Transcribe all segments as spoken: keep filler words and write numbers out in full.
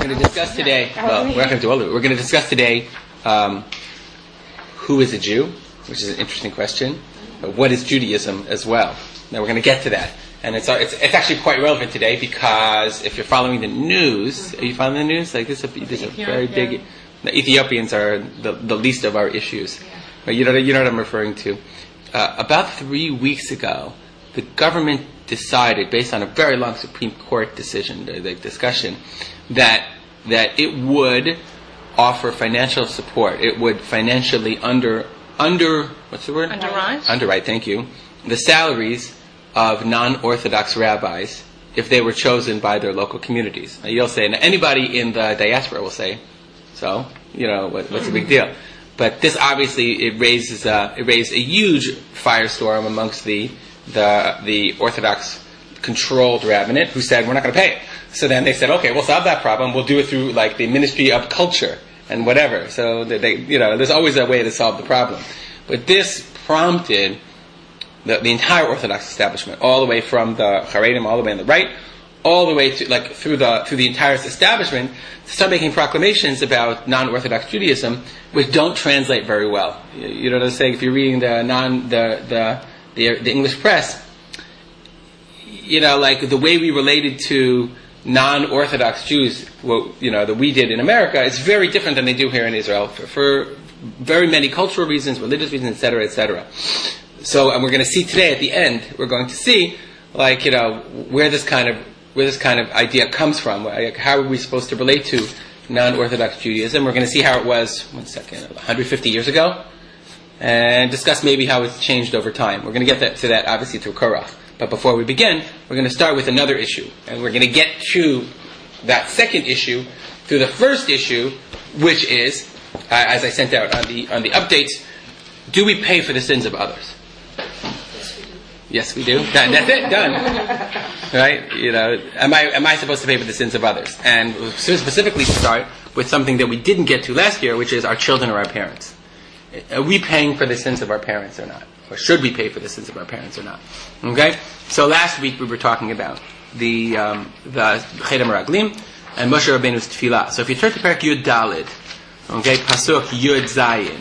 going to discuss today, well, we're not going to do all of it. We're going to discuss today um, who is a Jew, which is an interesting question. But what is Judaism as well? Now we're going to get to that. And it's, it's it's actually quite relevant today because if you're following the news, are you following the news? Like this is a, this is a very big... The Ethiopians are the, the least of our issues. But you know, you know what I'm referring to. Uh, about three weeks ago, the government decided, based on a very long Supreme Court decision, the, the discussion, that that it would offer financial support. It would financially under under what's the word? Underwrite. Underwrite. Thank you. The salaries of non-Orthodox rabbis if they were chosen by their local communities. Now you'll say, now anybody in the diaspora will say, so you know what, what's the big deal? But this obviously it raises a, it raised a huge firestorm amongst the the the Orthodox controlled rabbinate who said we're not going to pay it. So then they said, okay, we'll solve that problem. We'll do it through like the Ministry of Culture and whatever. So they, they you know, there's always a way to solve the problem. But this prompted the, the entire Orthodox establishment, all the way from the Haredim, all the way on the right, all the way to like through the through the entire establishment, to start making proclamations about non-Orthodox Judaism, which don't translate very well. You, you know what I'm saying? If you're reading the non the the the, the English press, you know, like the way we related to non-Orthodox Jews, well, you know, that we did in America, is very different than they do here in Israel for, for very many cultural reasons, religious reasons, et cetera, et cetera. So, and we're going to see today at the end, we're going to see, like, you know, where this kind of where this kind of idea comes from. Like, how are we supposed to relate to non-Orthodox Judaism? We're going to see how it was, one second, one hundred fifty years ago, and discuss maybe how it's changed over time. We're going to get that, to that, obviously, through Korach. But before we begin, we're going to start with another issue. And we're going to get to that second issue through the first issue, which is, uh, as I sent out on the on the updates, do we pay for the sins of others? Yes, we do. That, that's it. Done. Right? You know, am I am I supposed to pay for the sins of others? And we'll specifically start with something that we didn't get to last year, which is our children or our parents. Are we paying for the sins of our parents or not? Or should we pay for the sins of our parents or not? Okay? So last week we were talking about the um, the Chet HaMeraglim and Moshe Rabbeinu's Tefillah. So if you turn to Perek Yud Daled, okay, Pasuk Yud Zayin.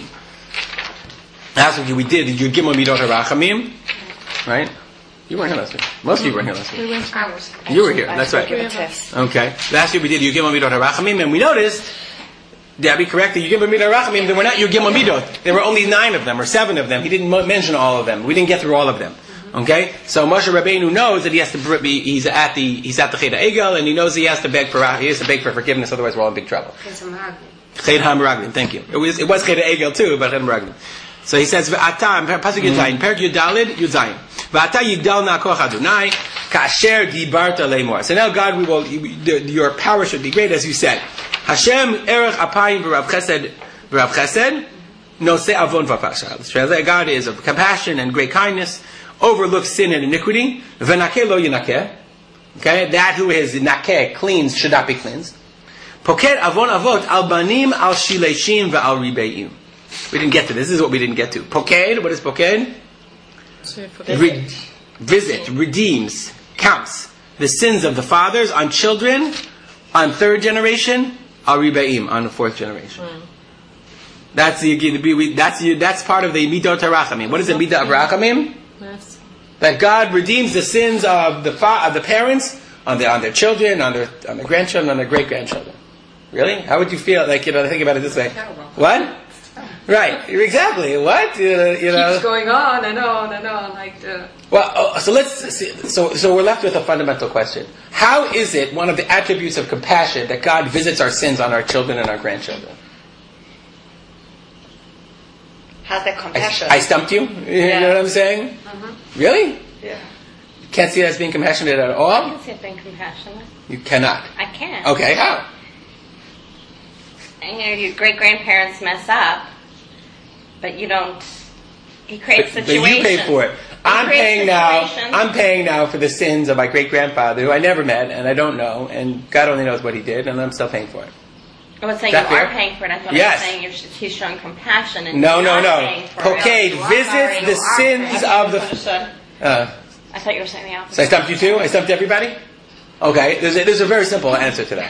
Last week we did the Yud Gimel Midot HaRachamim, right? You weren't here last week. Most of you weren't here last week. We went hours. You were here, that's right. Okay. Last week we did Yud Gimel Midot HaRachamim, and we noticed, did I be correct? The Yud Gimel Midot HaRachamim, there were not Yud Gimel Midot. There were only nine of them, or seven of them. He didn't mention all of them. We didn't get through all of them. Okay? So Moshe Rabbeinu knows that he has to be, he's at the, he's at the Chet HaEgel, and he knows he has to beg for, he has to beg for forgiveness, otherwise we're all in big trouble. Chet HaMeraglim, thank you. It was, it was Chet HaEgel too, but Chet HaMeraglim. So he says, V'ata, Pasuk Yud Zayin, Perek Yud Daled, Yud Zayin. V'ata yigdal na'koch Adonai, ka'asher dibarta le'mor. So now God, we will, your power should be great, as you said. Hashem erech apayim v'rav chesed, v'rav chesed, noseh avon v'pasha. Let's translate. God is of compassion and great kindness, overlooks sin and iniquity. V'nakeh lo yinakeh. Okay, that who is nakeh, cleansed, should not be cleansed. Poked avon avot al banim al shileshim v'al ribeim. We didn't get to this. This is what we didn't get to. Poked, what is poked? Re- visit, redeems, counts the sins of the fathers on children, on third generation, al ribeim, on the fourth generation. Mm. That's the that's the, that's part of the midot harachamim. What is the midot harachamim? Yes. That God redeems the sins of the fa- of the parents on their on their children, on their on their grandchildren, on their great grandchildren. Really? How would you feel? Like, you know, think about it this way. What? Right, exactly. What? You know, you know. Keeps going on and on and on, like the... Well, oh, so let's see. So, so we're left with a fundamental question. How is it one of the attributes of compassion that God visits our sins on our children and our grandchildren? How's that compassion? I, I stumped you? You yeah. know what I'm saying? Mm-hmm. Really? Yeah. You can't see it as being compassionate at all? I can see it being compassionate. You cannot? I can. Okay, how? And, you know, your great-grandparents mess up, but you don't... He creates but, situations. But you pay for it. I'm paying now. I'm paying now for the sins of my great grandfather, who I never met and I don't know, and God only knows what he did, and I'm still paying for it. I was saying you fair? are paying for it. I thought yes. I was saying you're, he's showing compassion. And no, no, you're no. Paying for Poked visits the sins of the. Uh, I thought you were saying the opposite. So I stumped you too. I stumped everybody. Okay, there's a, there's a very simple answer to that.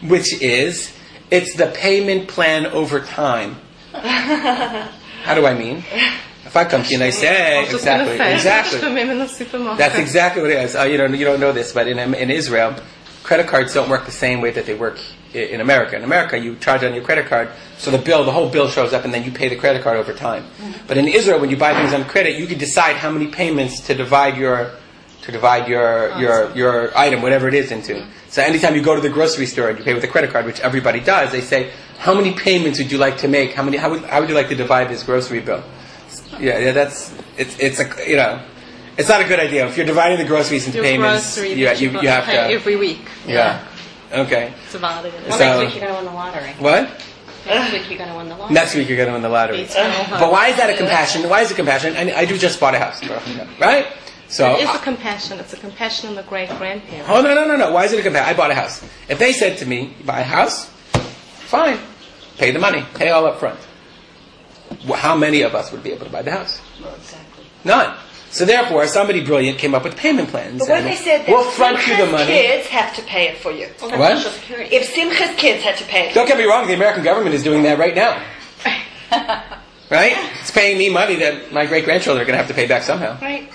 which is it's the payment plan over time. How do I mean? If I come to you and I say I was just exactly, gonna say, exactly, from him in the supermarket. that's exactly what it is. Uh, you don't you don't know this, but in in Israel, credit cards don't work the same way that they work i- in America. In America, you charge on your credit card, so the bill, the whole bill shows up, and then you pay the credit card over time. But in Israel, when you buy things on credit, you can decide how many payments to divide your to divide your your your item, whatever it is, into. So anytime you go to the grocery store and you pay with a credit card, which everybody does, they say, how many payments would you like to make? How many? How would how would you like to divide this grocery bill? Yeah, yeah, that's it's it's a you know, it's not a good idea. If you're dividing the groceries into Your payments, grocery you that you, got you have pay to every week. yeah. Okay. It's a valid idea. Well, So- next week you're going to win the lottery. What? Next week you're going to win the lottery. Next week you're going to win the lottery. It's no But why is that a compassion? Why is it compassion? I, I do just bought a house, right? So It is a compassion. It's a compassion on the great grandparents. oh no no no no. Why is it a compassion? I bought a house. If they said to me, "You buy a house, fine, pay the money, pay all up front." Well, how many of us would be able to buy the house? Exactly. None. So therefore, somebody brilliant came up with payment plans. But when and they said that we'll front you the Simcha's money. kids have to pay it for you. Well, that's What? Social Security. If Simcha's kids had to pay it, Don't get me wrong, the American government is doing that right now. Right? It's paying me money that my great grandchildren are going to have to pay back somehow. Right.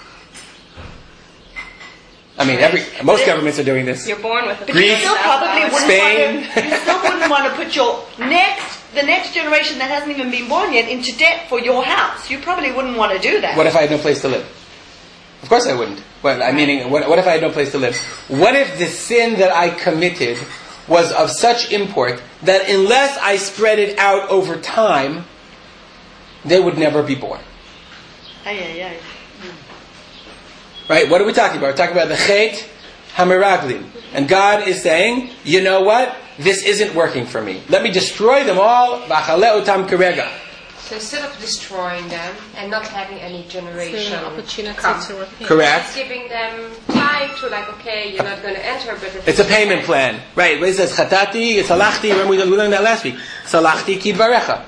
I mean, every most governments are doing this. You're born with a but you Greece, still probably wouldn't Spain. want to. You still wouldn't want to put your next, the next generation that hasn't even been born yet, into debt for your house. You probably wouldn't want to do that. What if I had no place to live? Of course I wouldn't. Well, I mean, what, what if I had no place to live? What if the sin that I committed was of such import that unless I spread it out over time, they would never be born? Ay, ay, ay. Right? What are we talking about? We're talking about the Chet HaMeraglim. And God is saying, you know what? This isn't working for me. Let me destroy them all. V'achaleh otam kerega. So instead of destroying them and not having any It's generation an opportunity come, to repent. Correct. it's giving them time to like, okay, you're not going to enter, but if It's a payment plan. Right. It says, Chatati, it's salachti. Remember we learned that last week. Salachti ki dvarecha.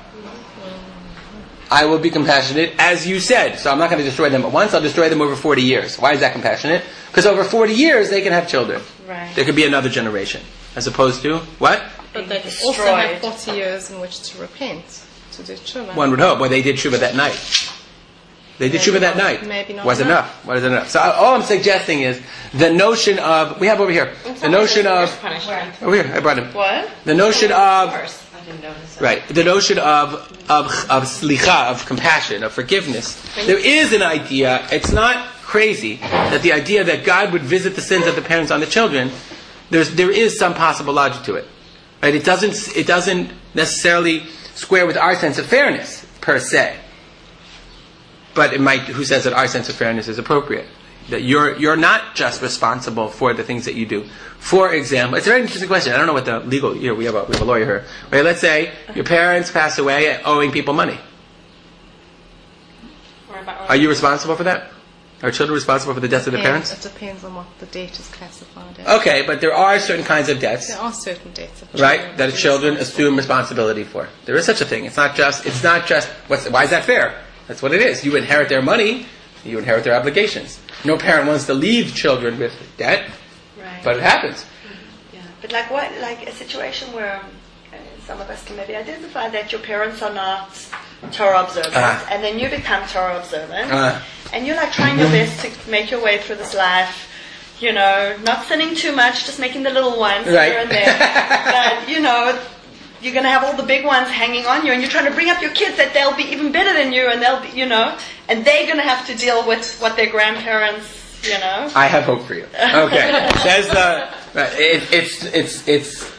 I will be compassionate, as you said. So I'm not going to destroy them at once. I'll destroy them over forty years. Why is that compassionate? Because over forty years, they can have children. Right. There could be another generation. As opposed to, what? But they Destroyed. also have forty years in which to repent, to do tshuva. One would hope. Well, they did tshuva that night. They did tshuva that night. Maybe not Was enough. enough. What is enough? So uh, all I'm suggesting is the notion of, we have over here, the notion of, punishment. over here, I brought him. What? The notion of, Worse. I didn't notice that. right, the notion of, of, of slicha, of compassion, of forgiveness. There is an idea, it's not crazy, that the idea that God would visit the sins of the parents on the children, there's, there is some possible logic to it. Right? It doesn't, it doesn't necessarily square with our sense of fairness, per se. But it might, who says that our sense of fairness is appropriate? That you're, you're not just responsible for the things that you do. For example, it's a very interesting question. I don't know what the legal, here we have a, we have a lawyer here. Right, let's say your parents pass away owing people money. Are you responsible for that? Are children responsible for the deaths of their Depends- parents? It depends on what the debt is classified as. Okay, but there are certain kinds of debts, There are certain debts. of right, children that are children responsible. assume responsibility for. There is such a thing. It's not just, it's not just, what's, why is that fair? That's what it is. You inherit their money, you inherit their obligations. No parent wants to leave children with debt, Right. but it happens. Yeah. But like what? Like a situation where uh, some of us can maybe identify that your parents are not Torah observant, Ah. and then you become Torah observant, Ah. and you're like trying your best to make your way through this life. You know, not sinning too much, just making the little ones Right. here and there. But you know, you're going to have all the big ones hanging on you, and you're trying to bring up your kids that they'll be even better than you, and they'll be, you know, and they're going to have to deal with what their grandparents, you know. I have hope for you. Okay. Says the, right, it, it's, it's, it's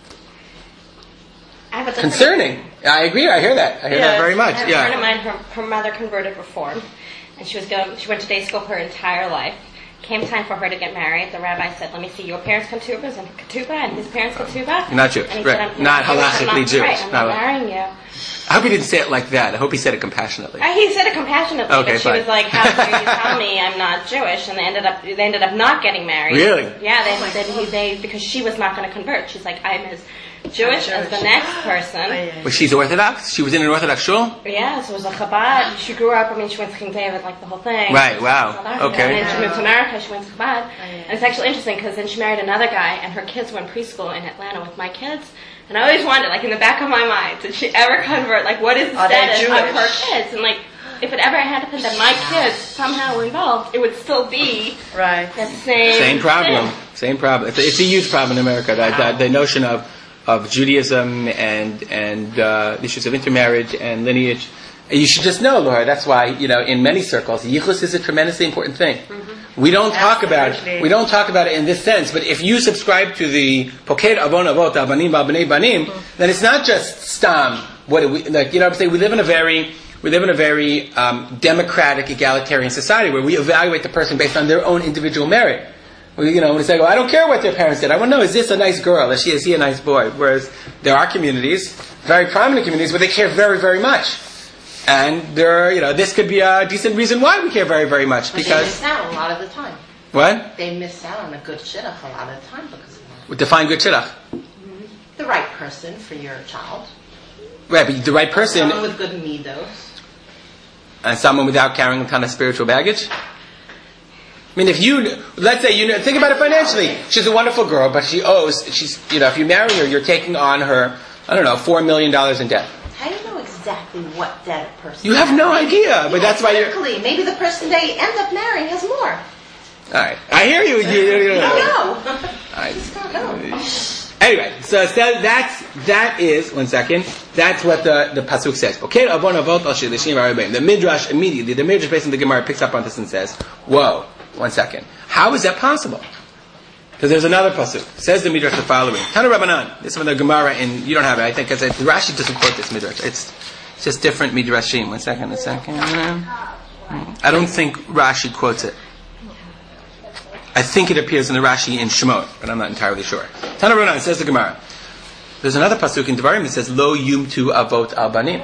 I have a different- concerning. I agree. I hear that. I hear that Yes. very much. I have a friend of Yeah. mine, her, her mother converted Reform, and she was going. She went to day school her entire life. Came time for her to get married. The rabbi said, "Let me see your parents' ketubas and ketubah, and his parents' ketubah." Not Jewish, And he right. said, I'm Not Jewish, I'm halakhically not, Jewish. Right, I'm Not not halachic. marrying you. I hope he didn't say it like that. I hope he said it compassionately. Uh, He said it compassionately, Okay, but she fine. was like, "How dare you tell me I'm not Jewish?" And they ended up they ended up not getting married. Really? Yeah, they said he they because she was not going to convert. She's like, "I'm as Jewish as the next person." Was she's Orthodox? She was in an Orthodox shul? Yeah, so it was a Chabad. She grew up. I mean, she went to King David, like the whole thing. Right, wow. South Africa. Okay. And then she moved to America. She went to Chabad, and it's actually interesting because then she married another guy, and her kids were in preschool in Atlanta with my kids. And I always wondered, like in the back of my mind, did she ever convert? Like, what is the Are they status of Jewish? her kids? And like, if it ever happened that my kids somehow were involved, it would still be Right. that same Same problem. thing. Same problem. It's a, it's a huge problem in America. That, that the notion of of Judaism and and uh, issues of intermarriage and lineage. And you should just know, Laura. That's why you know in many circles, yichus is a tremendously important thing. Mm-hmm. We don't talk about Absolutely. we don't talk about it in this sense. But if you subscribe to the Poked Avon Avot Abanim Ba'Bnei Banim, then it's not just stam. What do we like? You know, what I'm saying we live in a very we live in a very um, democratic, egalitarian society where we evaluate the person based on their own individual merit. Well, you know, when they say, "Oh, I don't care what their parents did. I want to know, is this a nice girl? Is she is he a nice boy?" Whereas there are communities, very prominent communities, where they care very, very much, and there, are, you know, this could be a decent reason why we care very, very much But they because miss out a lot of the time. what? They miss out on a good shidduch a lot of the time because of that. Define good shidduch. The right person for your child. Right, but the right person Someone with good midos. and someone without carrying a ton of spiritual baggage. I mean, if you, let's say, you know, think about it financially. She's a wonderful girl, but she owes, she's, you know, if you marry her, you're taking on her, I don't know, four million dollars in debt. How do you know exactly what debt a person You have has? no idea, but Yeah, that's why you're, typically, maybe the person they end up marrying has more. alright. I hear you. you, you, you You know. don't know. Alright. Just don't know. Anyway, so that, that's, that is, one second, that's what the, the Pasuk says. Okay, Avon Avot Al Shilishim Arabim. The Midrash immediately, the Midrash based on the Gemara picks up on this and says, whoa, one second. How is that possible? Because there's another Pasuk. Says the Midrash the following. Tana Rabbanan. This is from the Gemara, and you don't have it, I think, because Rashi doesn't quote this Midrash. It's, it's just different Midrashim. One second, one second. I don't think Rashi quotes it. I think it appears in the Rashi in Shemot, but I'm not entirely sure. Tana Rabbanan, says the Gemara. There's another pasuk in Devarim that says, "Lo yumtu avot al banim."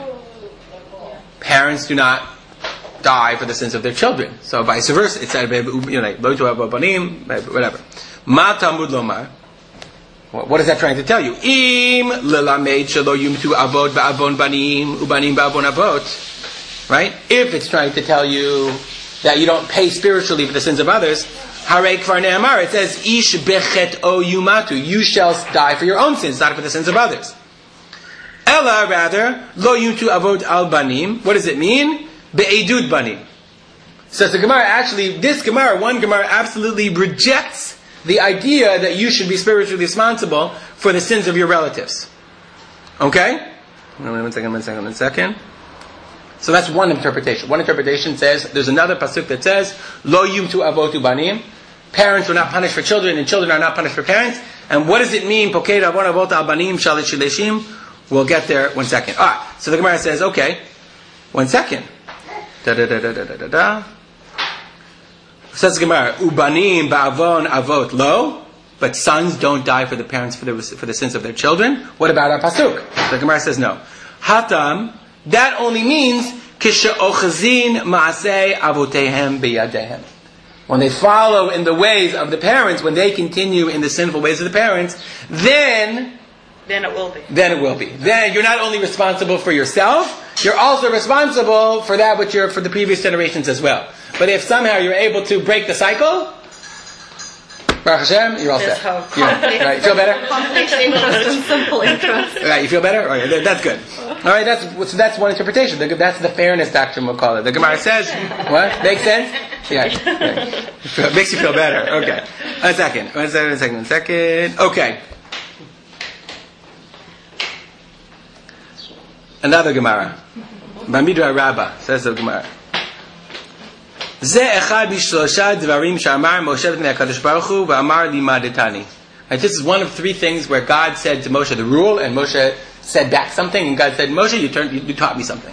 Parents do not die for the sins of their children. So vice versa, it's said, you know, "Lo yumtu avot banim," whatever. Ma tamud lomar. What is that trying to tell you? Im lelamed shelo yumtu avot ba'avon banim ubanim ba'avon avot. Right? If it's trying to tell you that you don't pay spiritually for the sins of others. Harei kvar ne'amar. It says, "Ish bechet o yumatu." You shall die for your own sins, not for the sins of others. Ella, rather, lo yumtu avot al banim. What does it mean? Be'edud banim. Says the Gemara. Actually, this Gemara, one Gemara, absolutely rejects the idea that you should be spiritually responsible for the sins of your relatives. Okay? One second. One second. One second. So that's one interpretation. One interpretation says there's another pasuk that says, "Lo yumtu avotu banim." Parents are not punished for children, and children are not punished for parents. And what does it mean? Poked avon avot al banim shalit shileshim. We'll get there. One second. All right. So the Gemara says, okay, one second. Da da da da da da da. Says the Gemara, "Ubanim ba'avon avot lo." But sons don't die for the parents for the for the sins of their children. What about our pasuk? The Gemara says no. Hatam. That only means kishe'ochazin ma'aseh avotehem biyadehem. When they follow in the ways of the parents, when they continue in the sinful ways of the parents, then Then it will be. then it will be. Then you're not only responsible for yourself, you're also responsible for that which you're for the previous generations as well. But if somehow you're able to break the cycle, Baruch Hashem, you're all There's set. hope. Yeah. Right, you feel better? Complex interest and simple interest. Right, you feel better? All right, that's good. All right, that's so that's one interpretation. That's the fairness doctrine, we'll call it. The Gemara says, what? Makes sense? Yeah. yeah. Makes you feel better. Okay. One second. One second, one second, one second. Okay. Another Gemara. Bamidra Rabbah, says the Gemara. Ze echad mishlosha dvarim she'amar Moshe b'nei HaKadosh Baruch Hu v'amar limadetani. Right, this is one of three things where God said to Moshe the rule, and Moshe said back something, and God said, Moshe, you turned, you, you taught me something.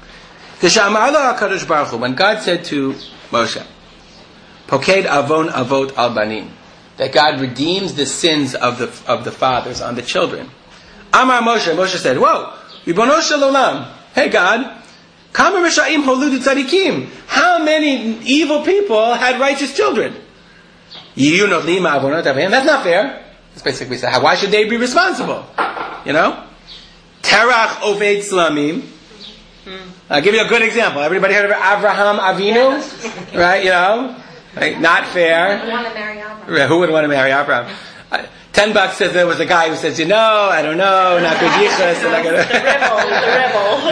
When God said to Moshe, Poked avon avot al banim, that God redeems the sins of the of the fathers on the children. Amar Moshe, Moshe said, whoa, Ribono shel olam, Hey God, Kama Risha'im Holudu Tzadikim. How many evil people had righteous children? You know, that's not fair. That's basically saying, why should they be responsible? You know? Terach Oved Slamim. I'll give you a good example. Everybody heard of Avraham Avinu? Right, you know? Like, not fair. Who would want to marry Abraham? Who would want to marry Abraham? Uh, Ten bucks says there was a guy who says, you know, I don't know, not good yichus. The rebel, the rebel.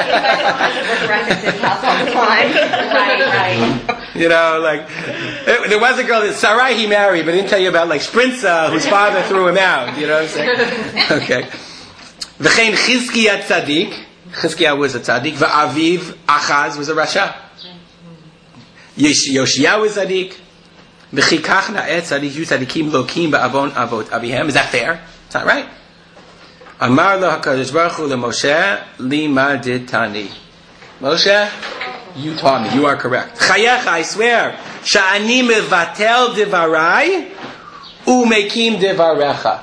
Right, right. You know, like, it, there was a girl that Sarai he married, but didn't tell you about, like, Sprinza, whose father threw him out. You know what I'm saying? Okay. V'chein Chizkiah Tzadik. Chizkiah was a Tzadik. V'aviv Achaz was a Rasha. Yoshia was Tzadik. V'chikach na'et Tzadik yu Tzadikim lokim ba'avon avot avihem. Is that fair? It's not right. Amar lo HaKadosh Baruch Hu leMoshe lima ditani. Moshe, you taught me. You are correct. Chayecha, I swear. Sha'ani mevatel devarai umekim devarecha.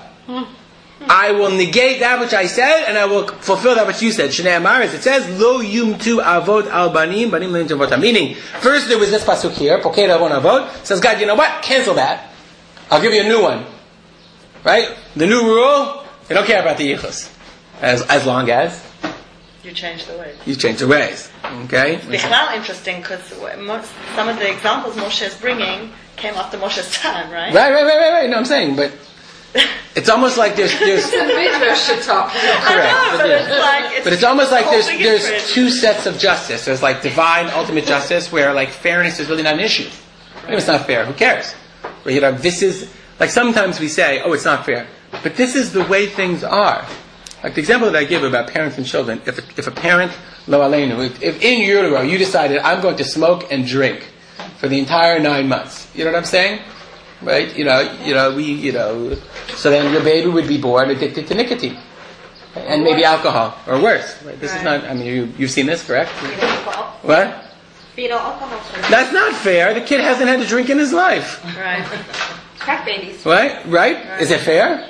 I will negate that which I said, and I will fulfill that which you said. Shnei Amaris, it says, Lo yum tu avot al banim, banim leim avot. Meaning, first there was this pasuk here, Pokei avon avot. Says God, you know what? Cancel that. I'll give you a new one. Right? The new rule, you don't care about the yichus. As, as long as You change the ways. you change the ways. Okay? Bichlal interesting because some of the examples Moshe is bringing came after Moshe's time, right? Right, right, right, right, right. No, I'm saying, but it's almost like there's, there's The Midrash should talk. correct. I know, but it's like it's, But it's almost like the there's whole thing is there's crazy. two sets of justice. There's like divine ultimate justice where like fairness is really not an issue. Maybe it's not fair. Who cares? But, you know, this is like sometimes we say, oh, it's not fair, but this is the way things are. Like the example that I give about parents and children. If a, if a parent, lo aleinu, if, if in utero you decided I'm going to smoke and drink for the entire nine months, you know what I'm saying? Right? You know, you know, we, you know, so then your baby would be born addicted to nicotine. And maybe alcohol, or worse. Right? This is not, I mean, you, you've seen this, correct? What? Fetal alcohol. That's not fair. The kid hasn't had a drink in his life. Right. Crack babies. Right? Right? Is it fair?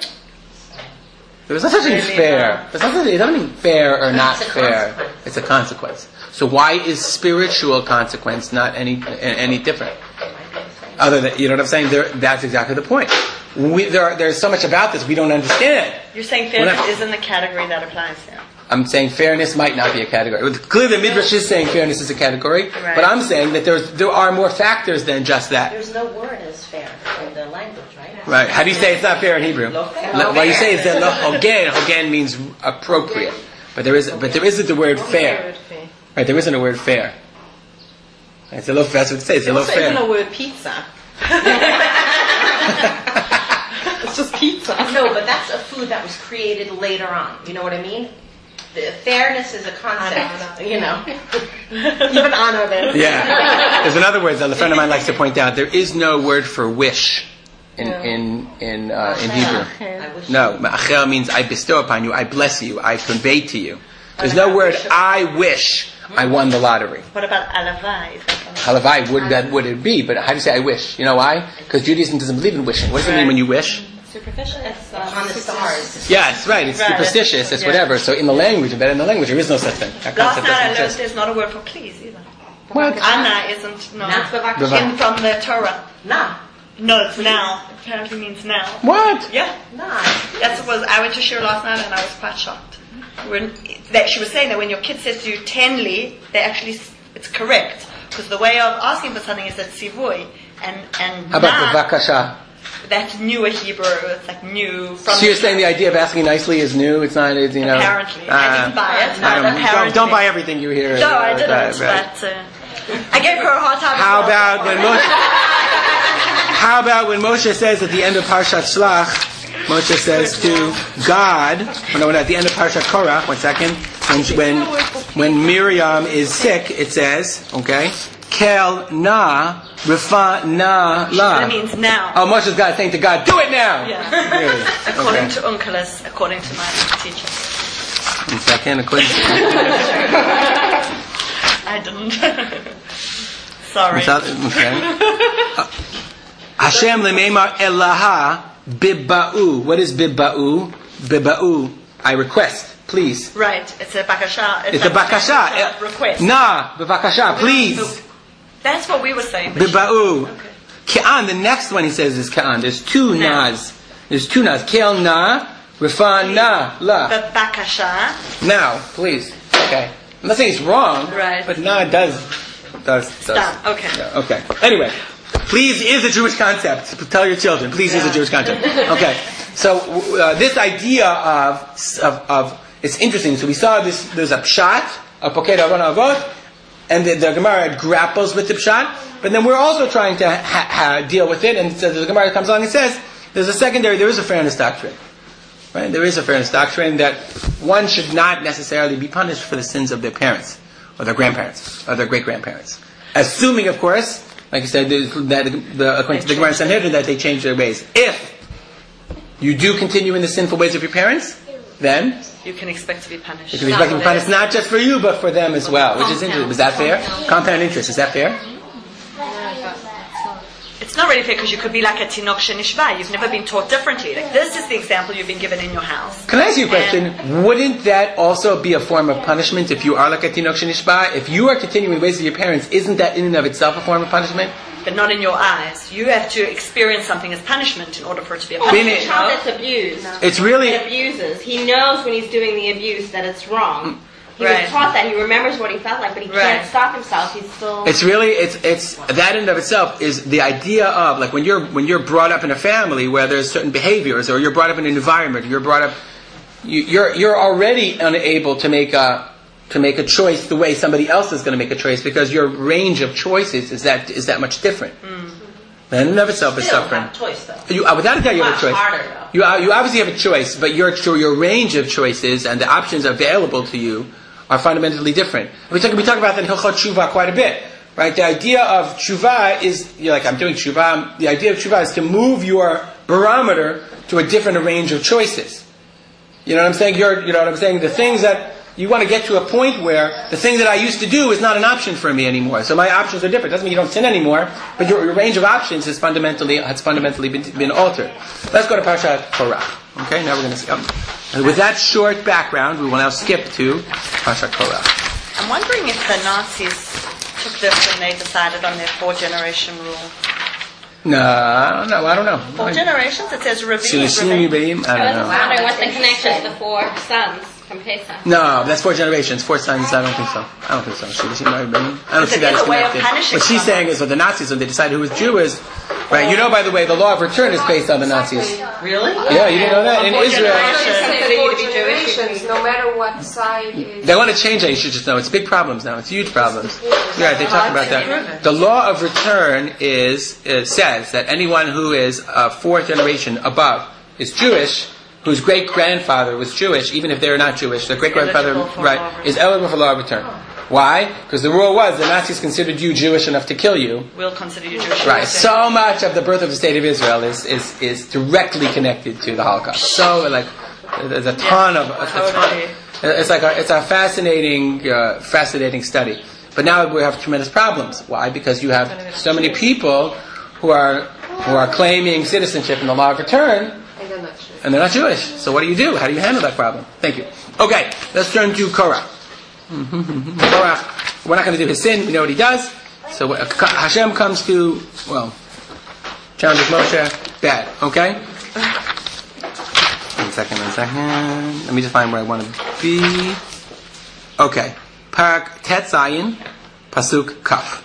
There's not such a thing as Really fair. not. There's not such a thing, there's nothing fair or not fair. It's a consequence. So why is spiritual consequence not any any different? Other than, you know what I'm saying? There, that's exactly the point. We, there are, there's so much about this we don't understand. You're saying fairness Well, isn't the category that applies here. I'm saying fairness might not be a category. Clearly the Midrash is saying fairness is a category, Right. but I'm saying that there's, there are more factors than just that. There's no word as fair in the language, right? Right. How do you say it's not fair in Hebrew? Lo fair. Lo- What you say is that lo hogen. Hogen means appropriate. But there is, but there isn't the word fair. Right. There isn't a word fair. It's a lo fair. That's what it says. It's a lo Also, isn't a fair. word pizza. It's just pizza. No, but that's a food that was created later on. You know what I mean? The fairness is a concept, you know. Even honor this. Yeah. There's another word that a friend of mine likes to point out. There is no word for wish in in in uh, in Hebrew. I wish No. Ma'achel means I bestow upon you. I bless you. I convey to you. There's no word I wish I won the lottery. What about alavai? Is that something? Halavai would that would it be? But how do you say I wish? You know why? Because Judaism doesn't believe in wishing. What does it mean when you wish? Superficial. It's uh, on the stars. Yes, right. It's Right. superstitious. It's Yeah. whatever. So in the language, but in the language, there is no such thing. That Last concept night I doesn't learned exist. there's not a word for please either. What? Anna isn't no. That's the Bava- In from the Torah. Nah. No, it's now. Apparently means now. What? Yeah. Nah. That's what was. I went to Shir last night and I was quite shocked. When that she was saying that when your kid says to you tenly, they actually s- it's correct because the way of asking for something is that sivui and and How about na, the vakasha? that's newer Hebrew. It's like new from. So you're saying the idea of asking nicely is new? It's not. It's, you know. Apparently, uh, I didn't buy it. I But don't, don't, apparently, don't buy everything you hear. No, I didn't. Right, right. But uh, I gave her a hard time. How as well. about when Moshe? How about when Moshe says at the end of Parshat Shlach? Moshe says to God, oh no, no, at the end of Parshat Korach, one second, when, when, when Miriam is sick, it says, okay, Kel na, Rifa na la. That means now. Oh, Moshe's God saying to God, do it now! Yeah. Really? According Okay. to Unkeles, according to my teacher. One second, according to... I didn't. Sorry. What's that? Okay. Uh, Hashem lemeimar elaha bibba'u. What is bibba'u? Bibba'u, I request. please. Right. It's a bakasha. It's a bakasha. Request. Na, bevakasha, please. That's what we were saying. Beba'u. Ke'an, the next one he says is ke'an. There's two Na. nas. There's two nas. Ke'el na, refa na, la. The bakasha. Now, please. Okay. I'm not saying it's wrong, Right. but na does, does, does. Done. Okay. Yeah, okay. Anyway, please is a Jewish concept. Tell your children, please is a Jewish concept. Okay. So uh, this idea of, of, of, it's interesting. So we saw this, there's a pshat, a poked avon avot, and the, the Gemara grapples with the pshat, but then we're also trying to ha- ha- deal with it, and so the Gemara comes along and says, there's a secondary, there is a fairness doctrine. Right? There is a fairness doctrine that one should not necessarily be punished for the sins of their parents, or their grandparents, or their great-grandparents. Assuming, of course, like I said, that the, the, according to the Gemara and Sanhedrin, that they change their ways. If you do continue in the sinful ways of your parents, then You can expect to be punished. you can expect to be punished not just for you, but for them as well, which is interesting. Is that fair? Compound interest, is that fair? It's not really fair because you could be like a tinok shenishba. You've never been taught differently. Like this is the example you've been given in your house. Can I ask you a question? Wouldn't that also be a form of punishment if you are like a tinok shenishba? If you are continuing the ways of your parents, isn't that in and of itself a form of punishment? But not in your eyes. You have to experience something as punishment in order for it to be a Well, punishment. it's a child that's abused. It's really... He abuses. He knows when he's doing the abuse that it's wrong. He Right. was taught that. He remembers what he felt like, but he Right. can't stop himself. He's still... It's really, it's, it's, that in and of itself is the idea of, like when you're, when you're brought up in a family where there's certain behaviors, or you're brought up in an environment, or you're brought up, you, you're, you're already unable to make a, to make a choice the way somebody else is going to make a choice because your range of choices is that, is that much different. Mm. That in and of itself is Still suffering. have a choice, though. You, uh, without a doubt you have a Much choice. harder, though. You, uh, you obviously have a choice, but your, your range of choices and the options available to you are fundamentally different. We talk, we talk about that in Hilchot Tshuva quite a bit, right? The idea of Tshuva is, you're like, I'm doing Tshuva, the idea of Tshuva is to move your barometer to a different range of choices. You know what I'm saying? You're, you know what I'm saying? The things that, you want to get to a point where the thing that I used to do is not an option for me anymore. So my options are different. Doesn't mean you don't sin anymore, but your, your range of options has fundamentally, has fundamentally been, been altered. Let's go to Parashat Korach. Okay, now we're going to skip. And with that short background, we will now skip to Parashat Korach. I'm wondering if the Nazis took this when they decided on their four-generation rule. No, I don't know. I don't know. Four generations? It says Rebbe. Shilishim Yibim, I I don't was know. wondering what's the connection to the four sons from Pesach. No, that's four generations, four sons. I don't think so. I don't think so. Shilishim Yibim. I don't It's see a that as good way of connected. punishing What she's someone. saying is that the Nazis, when they decided who was Jewish, right? You know, by the way, the law of return is based on the Nazis. Really? Yeah, you didn't know that? In Four Israel, generations. Four generations, no matter what side is. they want to change that. You should just know it's big problems now. It's huge problems. Yeah, they talk about that. The law of return is it says that anyone who is a fourth generation above is Jewish, whose great grandfather was Jewish, even if they're not Jewish, their great grandfather Eligible for law right of is eligible for law of return. Why? Because the rule was the Nazis considered you Jewish enough to kill you. We'll consider you Jewish. Right. So much of the birth of the state of Israel is is, is directly connected to the Holocaust. So like there's a ton of a ton, Totally. it's like a, it's a fascinating uh, fascinating study. But now we have tremendous problems. Why? Because you have so many people who are who are claiming citizenship in the law of return And they're not sure. and they're not Jewish. So what do you do? How do you handle that problem? Thank you. Okay, let's turn to Korah. Korah, we're not going to do his sin. We know what he does. So uh, Hashem comes to, well, challenges Moshe. Bad. Okay? One second, one second. Let me just find where I want to be. Okay. Parak Tet Zayin, Pasuk Kaf.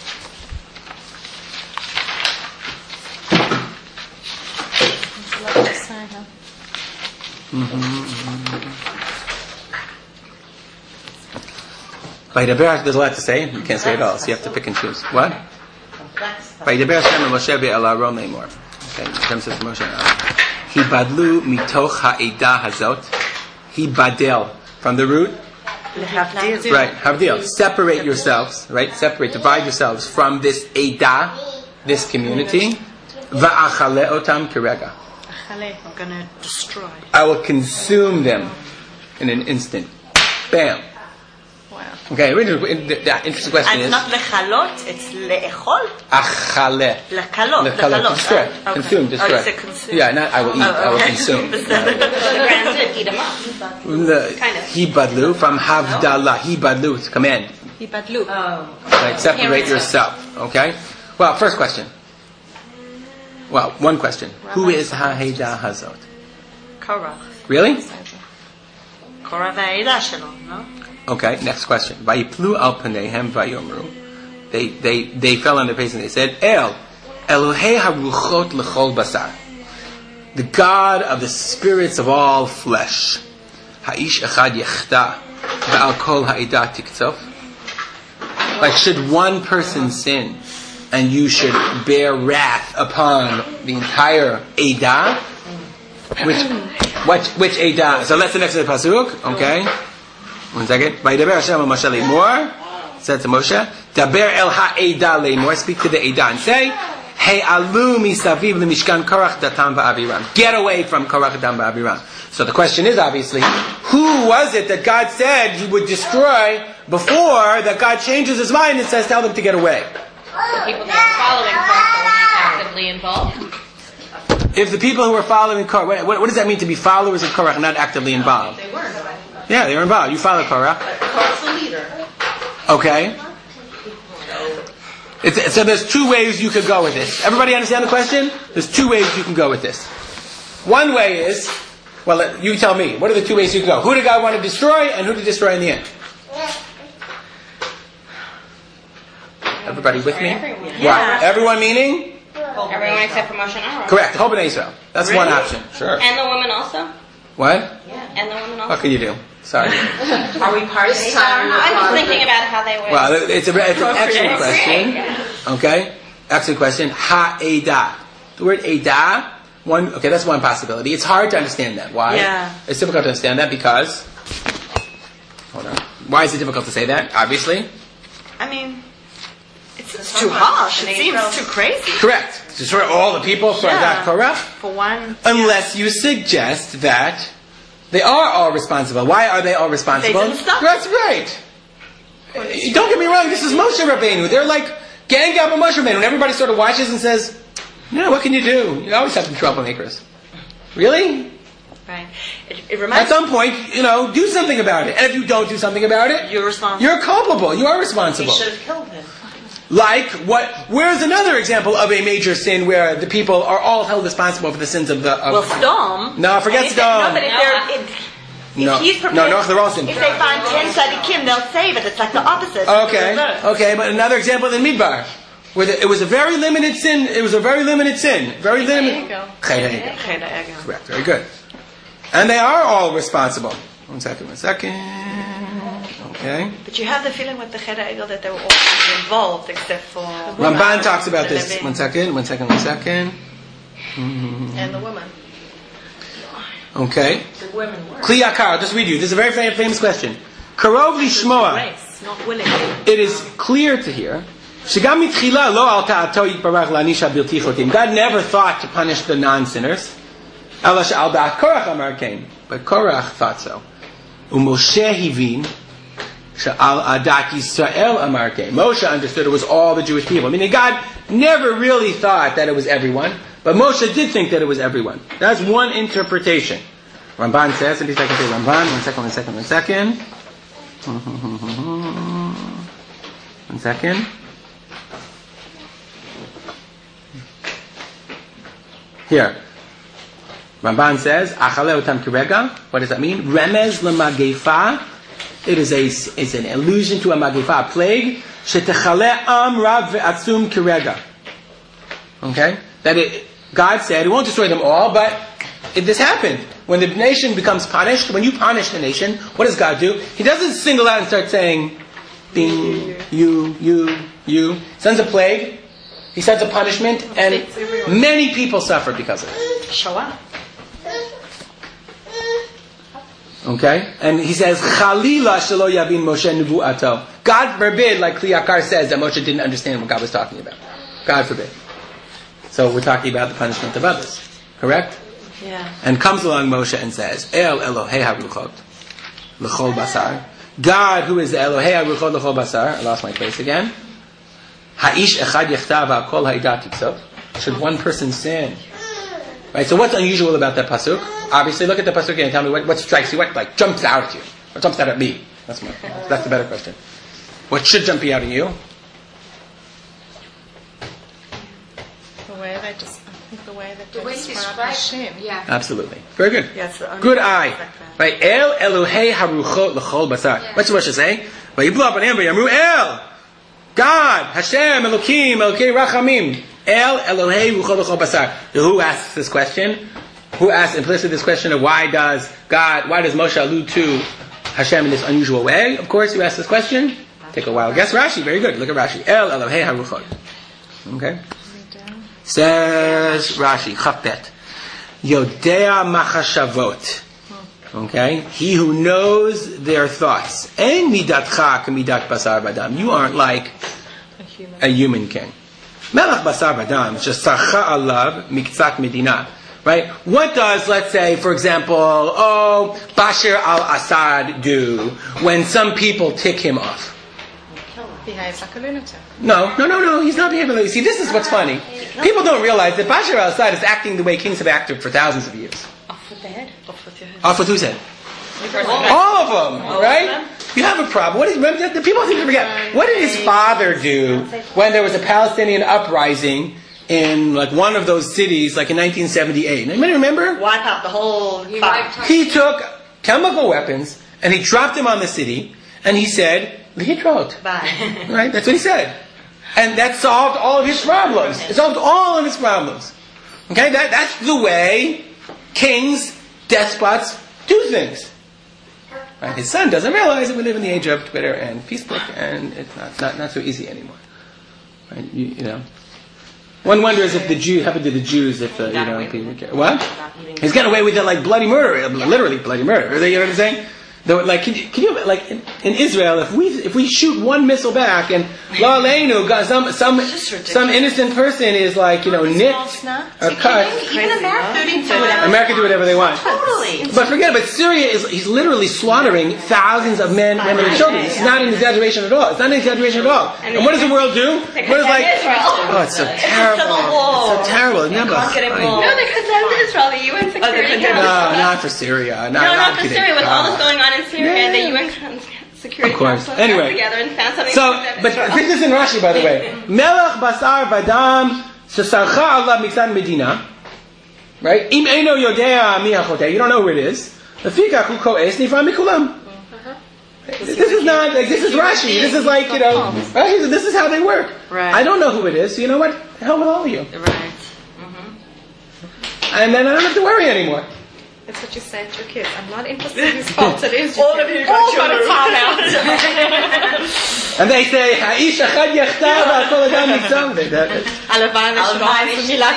Vaydaber, there's a lot to say. You can't say it all, so you have to pick and choose. What? Vaydaber Hashem and Moshe be'el Aaron Lemor. Okay, Hashem says to Moshe, Hibadlu mitoch ha'edah hazot. Hibadel. From the root? Lehavdil. Right, havdil. Separate yourselves, right? Separate, divide yourselves from this edah, this community. Va'achale otam kirega. I'm going to destroy. I will consume them in an instant. Bam. Wow. Okay, the interesting question And is... not lechalot, it's le'echol. Achale. Lekalot. Lekalot. Destroy. Okay. Consume. Oh, Destroy. you said consume. Yeah, not I will eat. Oh, I will okay. consume. So the ground did eat them up. The Kind of. hibadlu from havdalah. Hibadlu. It's a command. Hibadlu. Oh. Right, separate yourself. Okay. Well, first question. Well, one question. Who is Ha'eda Hazot? Korach. Really? Korach והעדה שלו, no? Okay. Next question. Vayiplu al panehem vayomru. They they they fell on their face and they said, El Elohei haruchot lechol basar. The God of the spirits of all flesh. Ha'ish echad yechta va'al kol ha'eda tiktov. Like, should one person sin and you should bear wrath upon the entire Eidah? Which, which, which Eidah? So let's the next pasuk, okay? One second. Vayidaber Hashem al Moshe le'mor. Said to Moshe, Daber el ha'Eidah le'mor. Speak to the Eidah and say, Hey alu misaviv le'mishkan Korach Datan va'Aviram. Get away from Korach Datan va'Aviram. So the question is obviously, who was it that God said He would destroy before that God changes His mind and says, tell them to get away? The people that were following Korach were not actively involved. If the people who were following Korach, what, what, what does that mean to be followers of Korach and not actively involved? They were. Yeah, they were involved. You follow Korach. Korach's the leader. Okay. It's, so there's two ways you could go with this. Everybody understand the question? There's two ways you can go with this. One way is, well, you tell me. What are the two ways you can go? Who did God want to destroy and who to destroy in the end? Everybody with me? Everyone. Yeah. Everyone meaning? Everyone except for Moshe and Aaron. Correct. The whole Bnei Israel. That's one option. Sure. And the woman also? What? And the woman also? What can you do? Sorry. Are we part of the time? I'm just thinking about how they were. Well, it's, a, it's an excellent question. Yeah. Okay? Excellent question. Ha-Eidah. The word Eidah, one, okay, that's one possibility. It's hard to understand that. Why? Yeah. It's difficult to understand that because, hold on. Why is it difficult to say that? Obviously. I mean, it's, it's too harsh. It seems too crazy. Correct. Destroy all the people for Yeah. that Korach. For one. Unless you suggest that they are all responsible. Why are they all responsible? They didn't stop. That's right. Uh, Don't get me wrong, this is Moshe Rabbeinu. They're like gang up on Moshe Rabbeinu. And everybody sort of watches and says, you know, what can you do? You always have some troublemakers. Really? Right. It, it At reminds some point, you know, do something about it. And if you don't do something about it, You're responsible. you're culpable. You are He responsible. should have killed him. Like what? Where's another example of a major sin where the people are all held responsible for the sins of the? Of, Well, Sdom. No, forget if, Sdom. No, but if, they're, if, no, if he's no, prepared, no, they're all sinful. if they find ten tzaddikim, they'll save it. It's like the opposite. Okay, Reverse. okay, but another example in Midbar, where the, it was a very limited sin. It was a very limited sin. Very limited. Chet ha'egel. Chet ha'egel. Correct. Very good. And they are all responsible. One second. One second. Okay. But you have the feeling with the Chet ha'egel that they were all involved, except for Ramban talks about the this. Levin. One second. One second. One second. And the woman. Okay. The women were. Kli Yakar. I'll just read you. This is a very fam- famous question. Karov lishmoa. Race, not willing. It is clear to hear. God never thought to punish the non-sinners. But Korach thought so. Moshe understood it was all the Jewish people. I mean, God never really thought that it was everyone, but Moshe did think that it was everyone. That's one interpretation. Ramban says, and I can say Ramban, one second, one second, one second. One second. Here. Ramban says, Achale otam kirega. What does that mean? Remez lemagefa. It is a is an allusion to a magefa, a plague. Shetechale am rav ve'atzum kirega. Okay? That it, God said, it won't destroy them all, but if this happened. When the nation becomes punished, when you punish the nation, what does God do? He doesn't single out and start saying, ding, you, you, you. He sends a plague. He sends a punishment, and many people suffer because of it. Shoah. Okay? And he says, Chalila shelo yavin Moshe nevu'ato. God forbid, like Kli Yakar says, that Moshe didn't understand what God was talking about. God forbid. So we're talking about the punishment of others. Correct? Yeah. And comes along Moshe and says, El Elohei haruchot l'chol basar. God, who is the Elohei haruchot l'chol basar. I lost my place again. Ha'ish echad yechtav ha'kol ha'idat tiksof. Should one person sin? Right. So what's unusual about that pasuk? Obviously, look at the pasuk and tell me what, what strikes you. What like jumps out at you? What jumps out at me? That's my. That's the better question. What should jump out at you? The way they just, I think the way that The they way you describe describe, Hashem. yeah. Absolutely. Very good. Yes, the only Good thing eye. is like that. Right. El Elohei haruchot l'chol basar. Yeah. What's the Rosh say? Vayiblu abanem v'yamru El. God, Hashem, Elokim, Elokei Rachamim. El Elohei haruchot l'chol basar. Who asks this question? Who asks implicitly this question of why does God, why does Moshe allude to Hashem in this unusual way? Of course, who asked this question? Take a wild guess. Rashi. Very good. Look at Rashi. El Elohei haruchot. Okay. Says Rashi, Chapet, Yodea machashavot. Okay, he who knows their thoughts. Ein midatcha k'midat basar v'adam. You aren't like A human. a human king. Melech basar v'adam shesarcha alav miktzat medina. Right? What does, let's say, for example, oh, Bashar al-Assad do when some people tick him off? Behaves like a lunatic. No, no, no, no. He's not behaving like. See, this is what's funny. People don't realize that Bashar al-Assad is acting the way kings have acted for thousands of years. Off with the head. Off with whose head? All of them, right? You have a problem. What is, remember, the people seem to forget. What did his father do when there was a Palestinian uprising in like one of those cities, like in nineteen seventy-eight? Anybody remember? Wipe out the whole You farm. wiped out- He took chemical weapons and he dropped them on the city, and he said, "Lihitrot." Bye. Right? That's what he said. And that solved all of his problems. It solved all of his problems. Okay? That, that's the way kings, despots do things. Right? His son doesn't realize that we live in the age of Twitter and Facebook, and it's not, not, not so easy anymore. Right? You, you know. One wonders if the Jew happened to the Jews if, uh, you know, people care. What? He's got away with it like bloody murder, literally bloody murder. You know what I'm saying? Though, like, can you, can you like in, in Israel, if we if we shoot one missile back and la aleinu, God, some some some innocent person is like you know nicked or cut. Even America do whatever. America do whatever they want. Totally. But forget it. But Syria is he's literally slaughtering thousands of men, women, and children. It's not an exaggeration at all. It's not an exaggeration at all. And what does the world do? What is like? Oh, it's so terrible. It's so terrible. It's never. Can't get I- involved. No, they condemned Israel, the U N Security condemned Council. No, not for Syria. No, No, not not for kidding. Syria. With all Ah. this going on in Syria, Yeah. the U N Con- Security Of course. Council Anyway. got together and found something So, to condemn but Israel. put this in Rashi, by the way. Melech basar vadam shesarcha alav miksan medina. Right? Im eino yodea mi hachotei. You don't know who it is. Lefikach hu ko'es nifra mikulam. This is not like this is Rashi. This is like you know. Rashi, this is how they work. Right. I don't know who it is. So you know what? The hell with all of you. Right. And then I don't have to worry anymore. It's what you say to your kids. I'm not interested in his fault. It is All of you got all got a children. time out. And they say, "Ha'ish echad yachtav v'akol adam mitzam." They- that- הלוואי ושלום זה מילה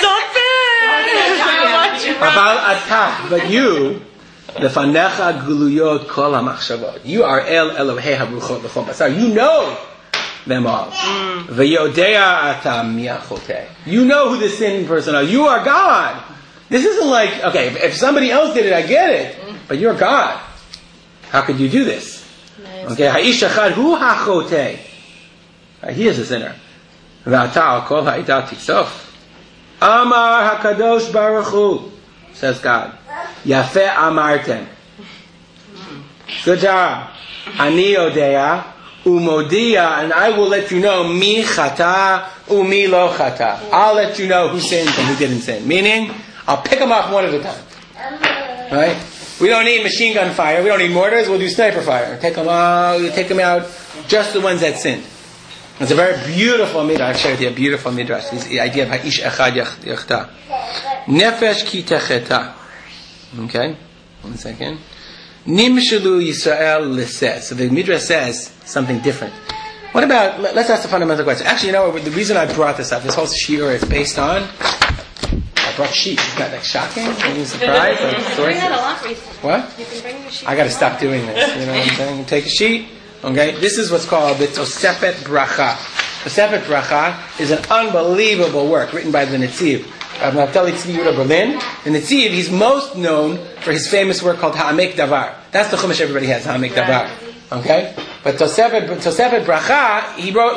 סופר. Aval atah, but you, lefanecha guluyot kol hamachshavot. You are El Elohei haruchot l'chol basar. You know them all. V'yodea ata miachotei. You know who the sinning person are. You are God. This isn't like, okay, if, if somebody else did it, I get it. But you're God. How could you do this? Okay, ha'ish echad hu hachotei. He is a sinner. V'ata al kol ha'idat tiksof. Amar HaKadosh Baruch Hu, says God. Yafeh amartem. Good job. Ani odea umodia, and I will let you know mi chata umi lo chata. I'll let you know who sinned and who didn't sin. Meaning, I'll pick them off one at a time. Right? We don't need machine gun fire. We don't need mortars. We'll do sniper fire. Take them out. Take them out. Just the ones that sinned. It's a very beautiful midrash. I've shared with you a beautiful midrash. This the idea of ha'ish echad yachta. Nefesh ki techeta. Okay? One second. Nimshelu Yisrael liseh. So the midrash says something different. What about, let's ask the fundamental question. Actually, you know what, the reason I brought this up, this whole shiur is based on, I brought sheep. Isn't that like shocking? Are you surprised? Like, I've been stories? doing that a lot recently. What? You've been bringing the sheep. I got to stop doing this. You know what I'm saying? Take a sheet. Okay, this is what's called the Tosefet Bracha. Tosefet Bracha is an unbelievable work written by the Netziv, Rav Naftali Tzvi Yehuda Berlin. The Netziv, he's most known for his famous work called Ha'amek Davar. That's the Chumash everybody has, Ha'amek Davar. Okay, but Tosefet Tosefet Bracha, he wrote like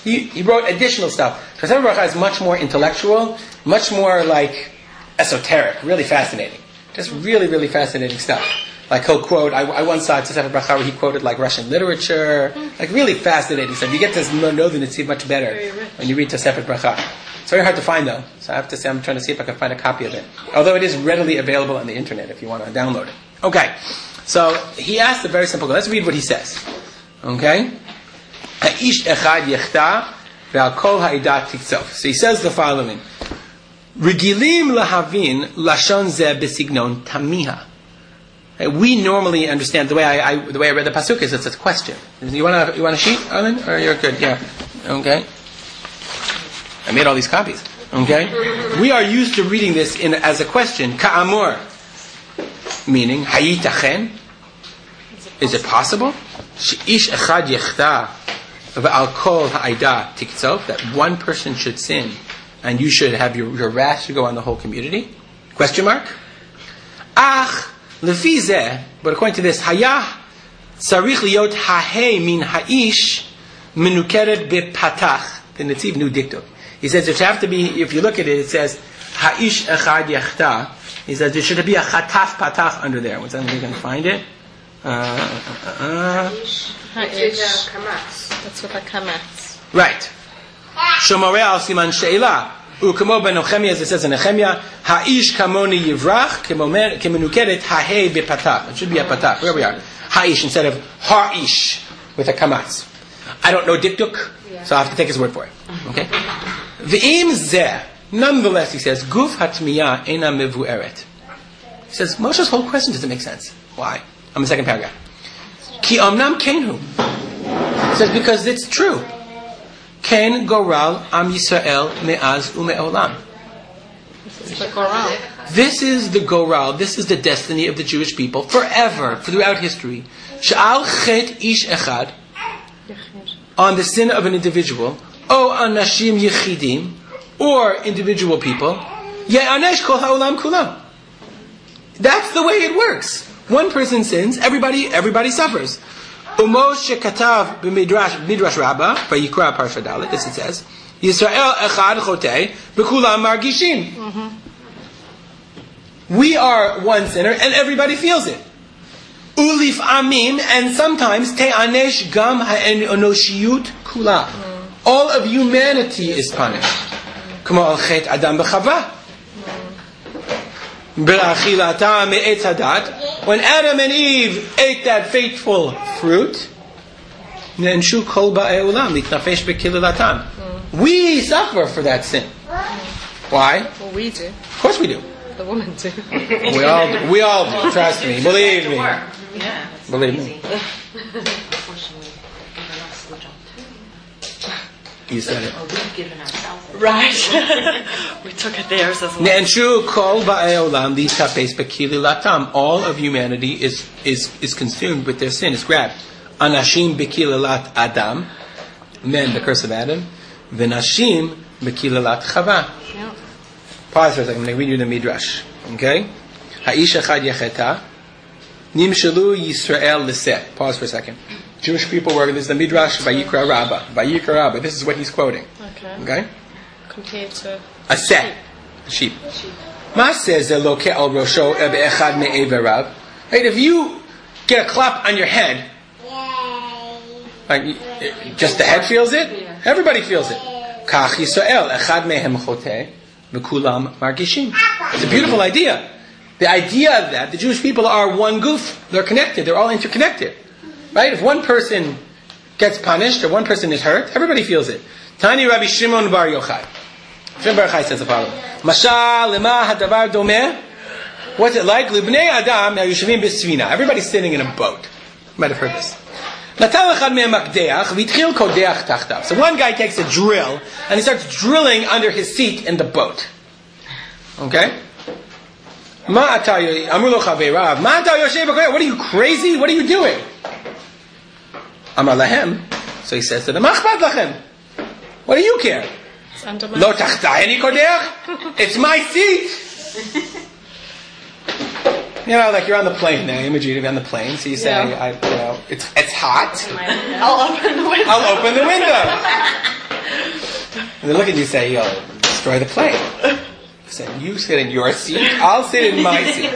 he, he wrote additional stuff. Tosefet Bracha is much more intellectual, much more like esoteric, really fascinating. Just really, really fascinating stuff. Like he'll quote, I, I once saw Tosefet Bracha where he quoted like Russian literature, like really fascinating stuff. You get to know the Netziv much better when you read Tosefet Bracha. It's very hard to find though, so I have to say I'm trying to see if I can find a copy of it. Although it is readily available on the internet if you want to download it. Okay, so he asked a very simple question. Let's read what he says. Okay? Ha'ish echad yechta ve'al kol ha'ida tiktzov. So he says the following. Regilim lahavin lashon zeh besignon tamiha. We normally understand the way I, I the way I read the pasuk is it's a question. You want to you want a sheet, Arlen, or you're good? Yeah. Okay. I made all these copies. Okay. We are used to reading this in as a question. Ka'amor, meaning hayitachen. Is it possible? She'ish echad yechta ve'al kol ha'ida tiktzov, that one person should sin and you should have your, your wrath should go on the whole community? Question mark. Ach. Lefi zeh, but according to this, hayah tzarich liyot hahei min ha'ish menukeret bepatach. The Netziv knew diktuk. He says it should have to be, if you look at it, it says ha'ish echad yachta. He says there should be a chataf patach under there. What's that? We're going to find it. Uh, uh, uh, Ha'ish. That's what a kamatz. right. Shomoreh al siman she'ila. Ukamo ben Nehemiah, as it says in Nehemiah, Ha'ish kamoni yivrach kemenukeret hahei bepatach. It should be a patach. Where we are. Ha'ish instead of ha'ish with a kamatz. I don't know dikduk, so I have to take his word for it. Okay? V'im zeh. Nonetheless, he says, Guf hatmiya eina mevu'eret. He says, Moshe's whole question doesn't make sense. Why? I'm in the second paragraph. Ki omnam kenhu. He says, because it's true. Ken goral am Yisrael me'az u'me'olam. This is the Goral. This is the goral. This is the destiny of the Jewish people forever, throughout history. Sha'al chet ish echad, on the sin of an individual, o anashim yechidim, or individual people, ye'anesh kol ha'olam kulam. That's the way it works. One person sins, everybody, everybody suffers. Umos shekatav b'midrash midrash Rabbah vayikra parsha Dalet. This it says, Yisrael echad chotei b'kulam margishim. We are one sinner, and everybody feels it. Ulif amim, and sometimes te'anesh gam ha'enoshiyut kula. All of humanity is punished. K'mo al chet Adam b'chava. When Adam and Eve ate that fateful fruit, we suffer for that sin. Why? Well, we do. Of course we do. The women do. We all do. We all do. Trust me. Believe me. Yeah. Believe me. You said it. Oh, we've given ourselves. Right. We took it theirs as well. Ne'enshu kol ba'ei olam litapes bekili latam. All of humanity is, is, is consumed with their sin. It's grabbed. Anashim bekili lat Adam. Men, the curse of Adam. V'nashim bekili lat Chava. Yeah. Pause for a second. I'm going to read you the Midrash. Okay? Ha'ish echad yecheta. Nimshalu Yisrael l'seh. Pause for a second. Jewish people were, this is the Midrash Vayikra Rabbah. Vayikra Rabbah. This is what he's quoting. Okay. Okay? Compared to A seh. A sheep. Ma says eloke al rosho be'echad me'everav. Right? If you get a clap on your head, like just the head feels it, everybody feels it. Kach Yisrael echad mehem choteh v'kulam margishim. It's a beautiful idea. The idea that the Jewish people are one goof. They're connected. They're all interconnected. Right? If one person gets punished or one person is hurt, everybody feels it. Tani Rabbi Shimon Bar Yochai. Shimon Bar Yochai says the following. Mashal lema hadavar domeh. What's it like? Libnei Adam yushavim b'svina. Everybody's sitting in a boat. You might have heard this. So one guy takes a drill and he starts drilling under his seat in the boat. Okay? What are you, crazy? What are you doing? Amar lahem. So he says to them, what do you care? Lo tachtayni kodeach. It's my seat. You know, like you're on the plane now, imagery to be on the plane, so you say, Yeah. I, you know, it's it's hot. I'll open the window. I'll open the window. they look at you and say, "Yo, destroy the plane." I say, "You sit in your seat. I'll sit in my seat."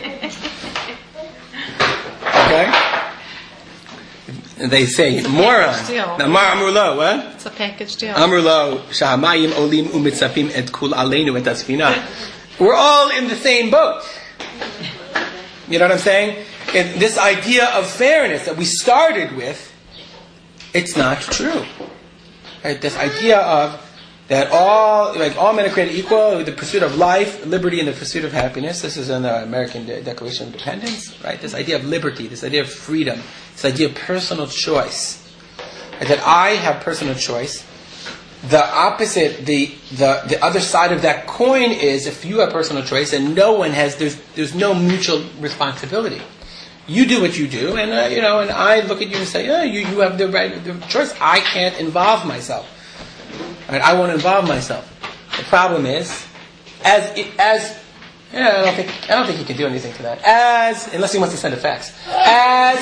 Okay. And they say, "Moron." Now, Mar Amrulo, what? It's a package deal. Amrulo, Shahamayim Olim Umitzapim Et Kul Aleinu Et Asfina. We're all in the same boat. You know what I'm saying? And this idea of fairness that we started with, it's not true. Right? This idea of that all like all men are created equal, the pursuit of life, liberty, and the pursuit of happiness. This is in the American De- Declaration of Independence, right? This idea of liberty, this idea of freedom, this idea of personal choice. Right? That I have personal choice. The opposite, the, the the other side of that coin is if you have personal choice and no one has, there's there's no mutual responsibility. You do what you do, and uh, you know, and I look at you and say, "Yeah, you, you have the right the choice. I can't involve myself. Right? I won't involve myself." The problem is, as it, as yeah, I don't think I don't think he can do anything to that. As unless he wants to send a fax. As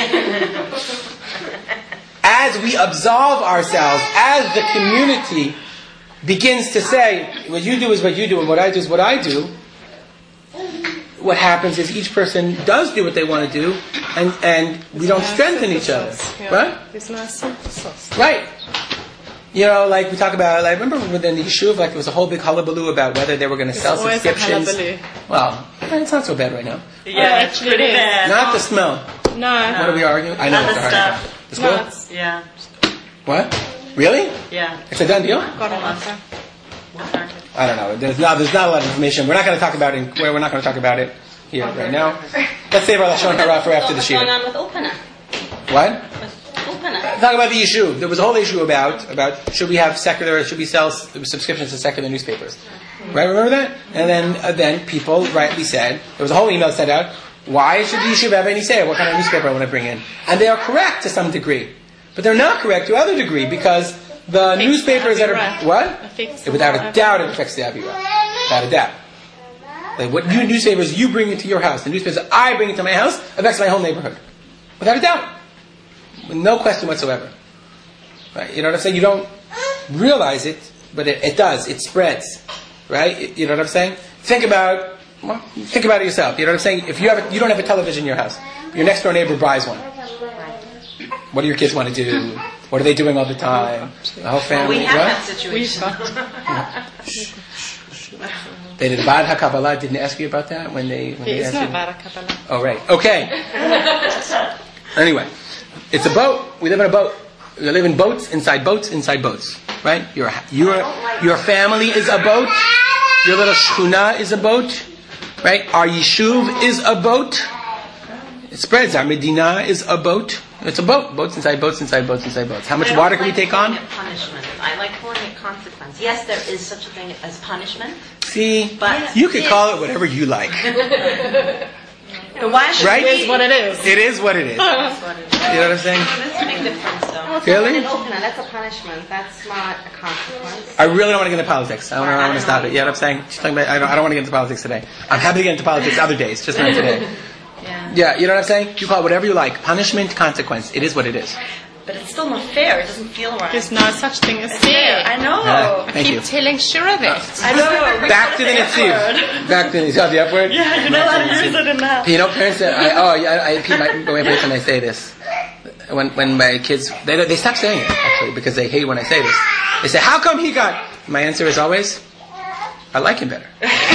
as we absolve ourselves, as the community begins to say, "What you do is what you do, and what I do is what I do." What happens is each person does do what they want to do, and, and we don't strengthen each other. Right? It's not synthesis. Right. You know, like we talk about, like, remember within the Yishuv, like there was a whole big hullabaloo about whether they were going to sell always a subscriptions. hullabaloo. Well, it's not so bad right now. Yeah, it's pretty bad. Not the smell. No. What are we arguing? I know Other what they're stuff. arguing. The No, school? it's Yeah, What? Really? yeah. It's a done deal? got an answer. I don't know. There's not. There's not a lot of information. We're not going to talk about it. We're not going to talk about it here right now. Let's save our Lashon Hara for after the What's going Shir. on with Ulpana? What? With Ulpana. Talk about the issue. There was a whole issue about about should we have secular, should we sell s- subscriptions to secular newspapers, right? Remember that? And then uh, then people rightly said there was a whole email sent out. Why should the yeshiva have any say? What kind of newspaper I want to bring in? And they are correct to some degree, but they're not correct to other degree because the Affects newspapers the that are Avirah. what Affects the without a Avirah. doubt it affects the Avirah. Without a doubt. Like what new newspapers you bring into your house, the newspapers I bring into my house affects my whole neighborhood, without a doubt. With no question whatsoever. Right? You know what I'm saying? You don't realize it, but it, it does. It spreads. Right? You know what I'm saying? Think about well, think about it yourself. You know what I'm saying? If you have a, you don't have a television in your house, your next door neighbor buys one. What do your kids want to do? What are they doing all the time? The whole family. We have what? that situation. They did Bad HaKabbalah didn't ask you about that when they when they It's asked not you? bad, Kabbalah. Oh right. Okay. Anyway, it's a boat. We live in a boat. We live in boats, inside boats, inside boats. Right? Your your your family is a boat. Your little shchuna is a boat. Right? Our yishuv is a boat. It spreads. Our medina is a boat. It's a boat. Boats inside boats, inside boats, inside boats. How much I don't water can we like take on? calling it punishment. I like calling it consequence. Yes, there is such a thing as punishment. See, But- you can call it whatever you like. But why should Right? we? It's what it is. It is what it is. You know That's what it is. what I'm saying? It's a big difference, though. What's Really? going on in Ulpana? That's a punishment. That's not a consequence. I really don't want to get into politics. I don't, I don't want to stop it. You know what I'm saying? Just talking about, I, don't, I don't want to get into politics today. I'm happy to get into politics other days, just not today. Yeah. Yeah, you know what I'm saying? You call it whatever you like. Punishment, consequence. It is what it is. But it's still not fair. It doesn't feel right. There's no such thing as fair. fair. I know. Yeah, thank Keep you. telling Shira that. I know. Back to the Netziv. Back to the Netziv. The F word? Yeah, you're not allowed to use it in that. You know, parents say, I, oh, yeah, I, I pee my go away when I say this. When when my kids, they they stop saying it, actually, because they hate when I say this. They say, how come he got... My answer is always, I like him better.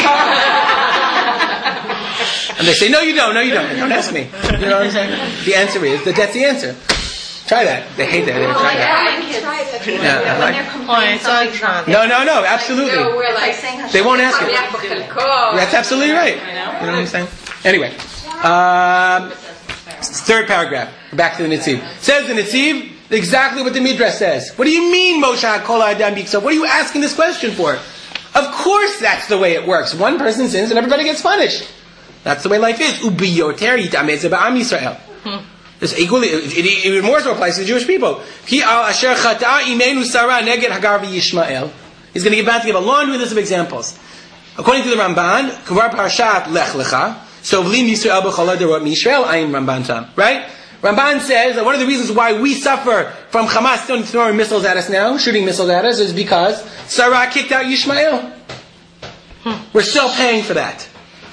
And they say, no, you don't, no, you don't. Don't ask me. You know what I'm saying? The answer is, that that's the answer. Try that. They hate that. They try that. Yeah, I When like- they're complaining Oh, something's not No, no, no, absolutely. we're like, saying They won't ask it. oh, That's absolutely right. You know what I'm saying? Anyway, um, third paragraph. Back to the Netziv. Says the Netziv exactly what the Midrash says. What do you mean, Moshe Kol Adam Bikso? What are you asking this question for? Of course, that's the way it works. One person sins and everybody gets punished. That's the way life is. Ubiyoter yitamez ba'am Yisrael. This equally, it, it, even more so applies to the Jewish people. Ki al asher chata imenu Sarah neged Hagar v'Yishmael. He's going to give back to give a laundry list of examples. According to the Ramban, Kvar Parashat Lech Lecha, Sovlim Yisrael b'chol hadarot miYisrael ayin Ramban tam. Right? Ramban says that one of the reasons why we suffer from Hamas still throwing missiles at us now, shooting missiles at us, is because Sarah kicked out Yishmael. We're still paying for that.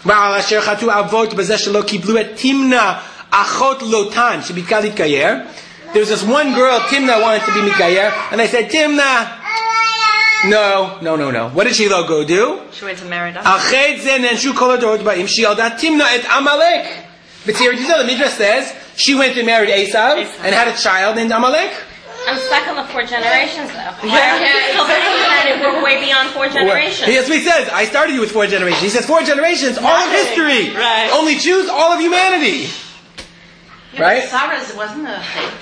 There was this one girl, Timna, wanted to be Mikayer, and they said, Timna, no, no, no, no. What did she go do? She went to marry them. She yelled out, Timna et Amalek. But here, the Midrash says, she went and married Esav, and had a child named Amalek. I'm stuck on the four generations, though. Why are we still saying that if we're way beyond four generations? That's what he says. I started you with four generations. He says four generations, all of history. Right. Only Jews, all of humanity. Yeah, Right? Sarah's wasn't a hate.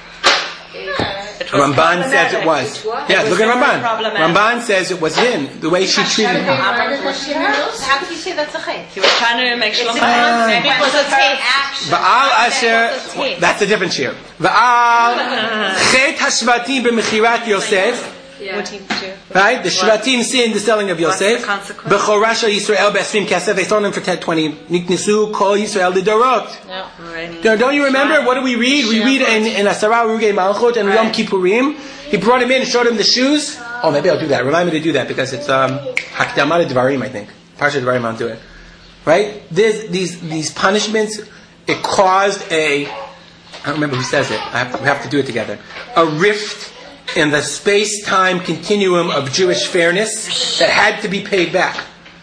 Ramban says it was. Yeah, look at Ramban. Ramban says it was in the way she treated him. How could you say that's a hate? He was trying to make Shlomo Because of her action. Va'al asher, that's a different shir. Va'al chet hashvatim b'mechirat Yosef. What did he do? Right? The Shvatim sinned the selling of Yosef. the consequence? B'chorasha Yisrael b'esrim kesef. They sold him for ten twenty. Niknisu kol Yisrael lidorot. Don't, don't you remember? What do we read? We read in, in Asara Ruge Malchut and Yom Kippurim. He brought him in and showed him the shoes. Oh, maybe I'll do that. Remind me to do that because it's um, Hakdamat Dvarim, I think. Parsha Dvarim, I'll do it. Right? This, these these punishments, it caused a, I don't remember who says it. I have to, we have to do it together. A rift in the space-time continuum of Jewish fairness that had to be paid back.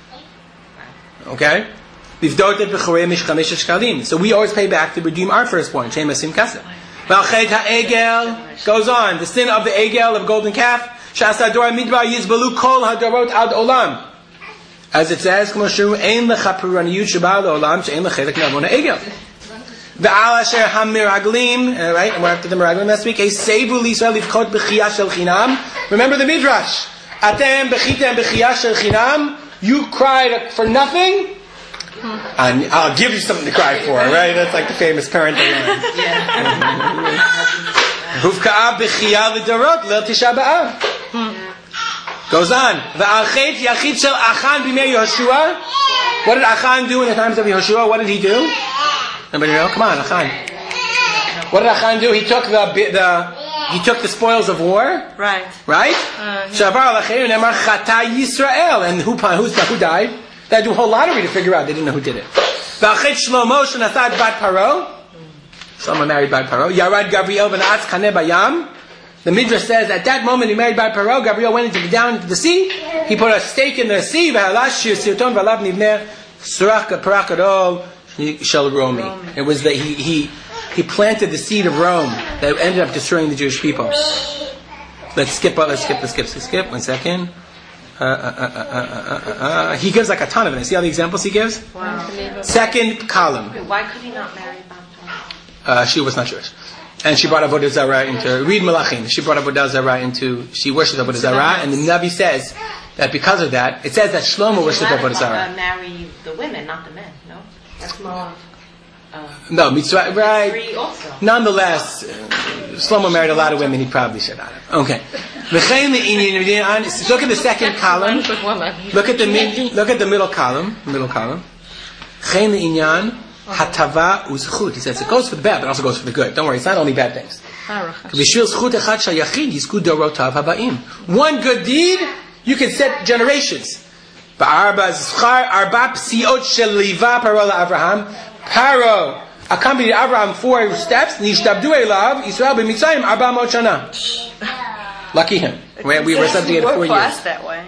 Okay? So we always pay back to redeem our firstborn. Goes on. The sin of the egel, of golden calf. As it says, V'al asher hamiraglim, right? And we're after the miraglim last week. Eisevu l'Yisrael livchot b'chiyah shel chinam. Remember the midrash. Atem b'chitem b'chiyah shel chinam. You cried for nothing, and I'll give you something to cry for. Right? That's like the famous parenting line. Huvka'a b'chiyah l'dorot leil tisha b'av. Goes on. V'al chet yachid shel Achan b'mei Yehoshua. What did Achan do in the times of Yehoshua? What did he do? Anybody know? Come on, Achan. What did Achan do? He took the the he took the spoils of war. Right. Right. Shavar alachem nemar chata Yisrael, and who who's who died? They had to do a whole lottery to figure out. They didn't know who did it. V'achet Shlomo shenasad bat Paro. Shlomo married bat Paro. Yarad Gabriel v'naatz chaneh bayam. The Midrash says at that moment he married bat Paro. Gabriel went into down into the sea. He put a stake in the sea. V'halash sirton v'alav nivneh surach parak adol. Shel Romi. It was that he, he he planted the seed of Rome that ended up destroying the Jewish people. Let's skip. Let's skip. Let's skip. Let's skip. One second. Uh, uh, uh, uh, uh, uh, uh, he gives like a ton of it. See all the examples he gives? Wow. Second column. Why could he not marry Baptist? Uh, she was not Jewish, and she brought Avodah Zarah into read Malachim. She brought Avodah Zarah into. She worshipped Avodah Zarah, and the Navi says that because of that, it says that Shlomo worshipped Avodah Zarah. Marry the women, not the men. No. That's Moab. Uh, no, mitzvah, right? Three also. Nonetheless, uh, Shlomo married a lot of women. He probably should not have. Okay. Look at the second column. Look at the mid, look at the middle column. Middle column. Hatava uzchut. He says it goes for the bad, but also goes for the good. Don't worry, it's not only bad things. One good deed, you can set generations. Paro accompanied Abraham four steps. Lucky him. We were subjugated four years. That way.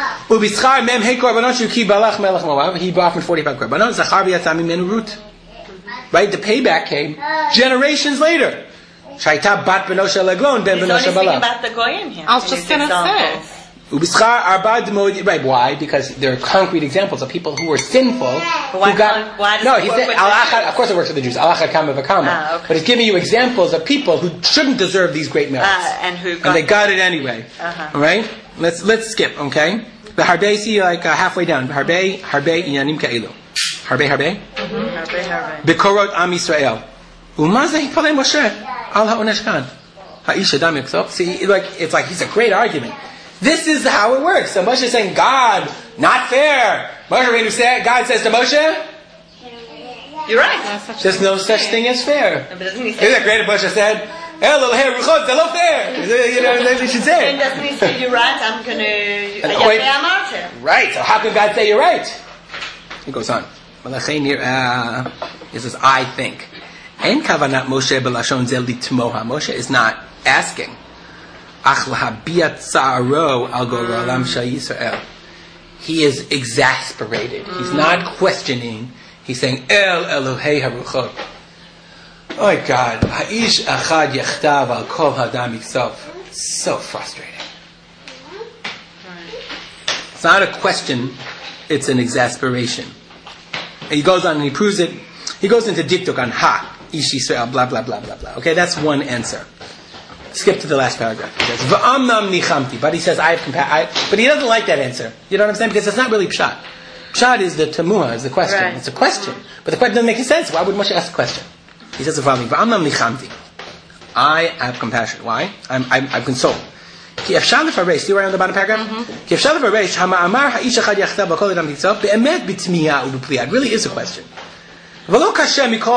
He bought from forty-five korbanot. Right? The payback came generations later. He's only speaking about the goyim here. I was just going to say. Right? Why? Because there are concrete examples of people who were sinful. Why, who got, why does no, it he work said, with Al-Achad, of course it works for the Jews. Al-Achad kama v'kama. Ah, okay. But it's giving you examples of people who shouldn't deserve these great merits. Uh, and who got and they got it anyway. Uh-huh. All right? Let's let's skip, okay? The Harbe, see, like uh, halfway down. Harbe, Harbe, Inyanim Ka'ilu. Harbe, Harbe? Mm-hmm. Bekorot Am Yisrael. Umaza hipalei Moshe. Al ha'oneshkan. Ha'isha dam yiksop. See, like, it's like, it's a great argument. This is how it works. So Moshe is saying, God, not fair. Moshe Rabbeinu said, God says to Moshe, You're right. There's no such thing as fair. But doesn't he Isn't say, that great? Bush said, "Hello, hey, ruchot, hello, fair." You know, that's what you should and say. doesn't he say, you're right, I'm going And wait. to... Right. So how can God say you're right? He goes on. Uh, he says, "I think." En kavanat Moshe b'lashon zel litmoha. Moshe is not asking. Ach lahabiyat tzaro al goralam shel Yisrael. He is exasperated. He's not questioning. He's saying, El Elohei haruchot. Oh my God. Ha'ish achad yechtav al kol hadam yitzav. So frustrating. It's not a question. It's an exasperation. And he goes on and he proves it. He goes into diktuk on ha. Ish Yisrael, blah, blah, blah, blah, blah. Okay, that's one answer. Skip to the last paragraph. He says, V'amnam nichamti. But he says, I have compassion. But he doesn't like that answer. You know what I'm saying? Because it's not really pshat. Pshat is the temuah, is the question. Right. It's a question. But the question doesn't make any sense. Why would Moshe ask the question? He says the following, V'amnam nichamti. I have compassion. Why? I'm, I'm, I'm consoled. Ki efshar lefaresh. See where on the bottom paragraph? Ki efshar lefaresh, hama'amar ha'ish echad yachtav b'kol adam titzav, be'emet b'tmiya u'b'pliya. It really is a question. He said, what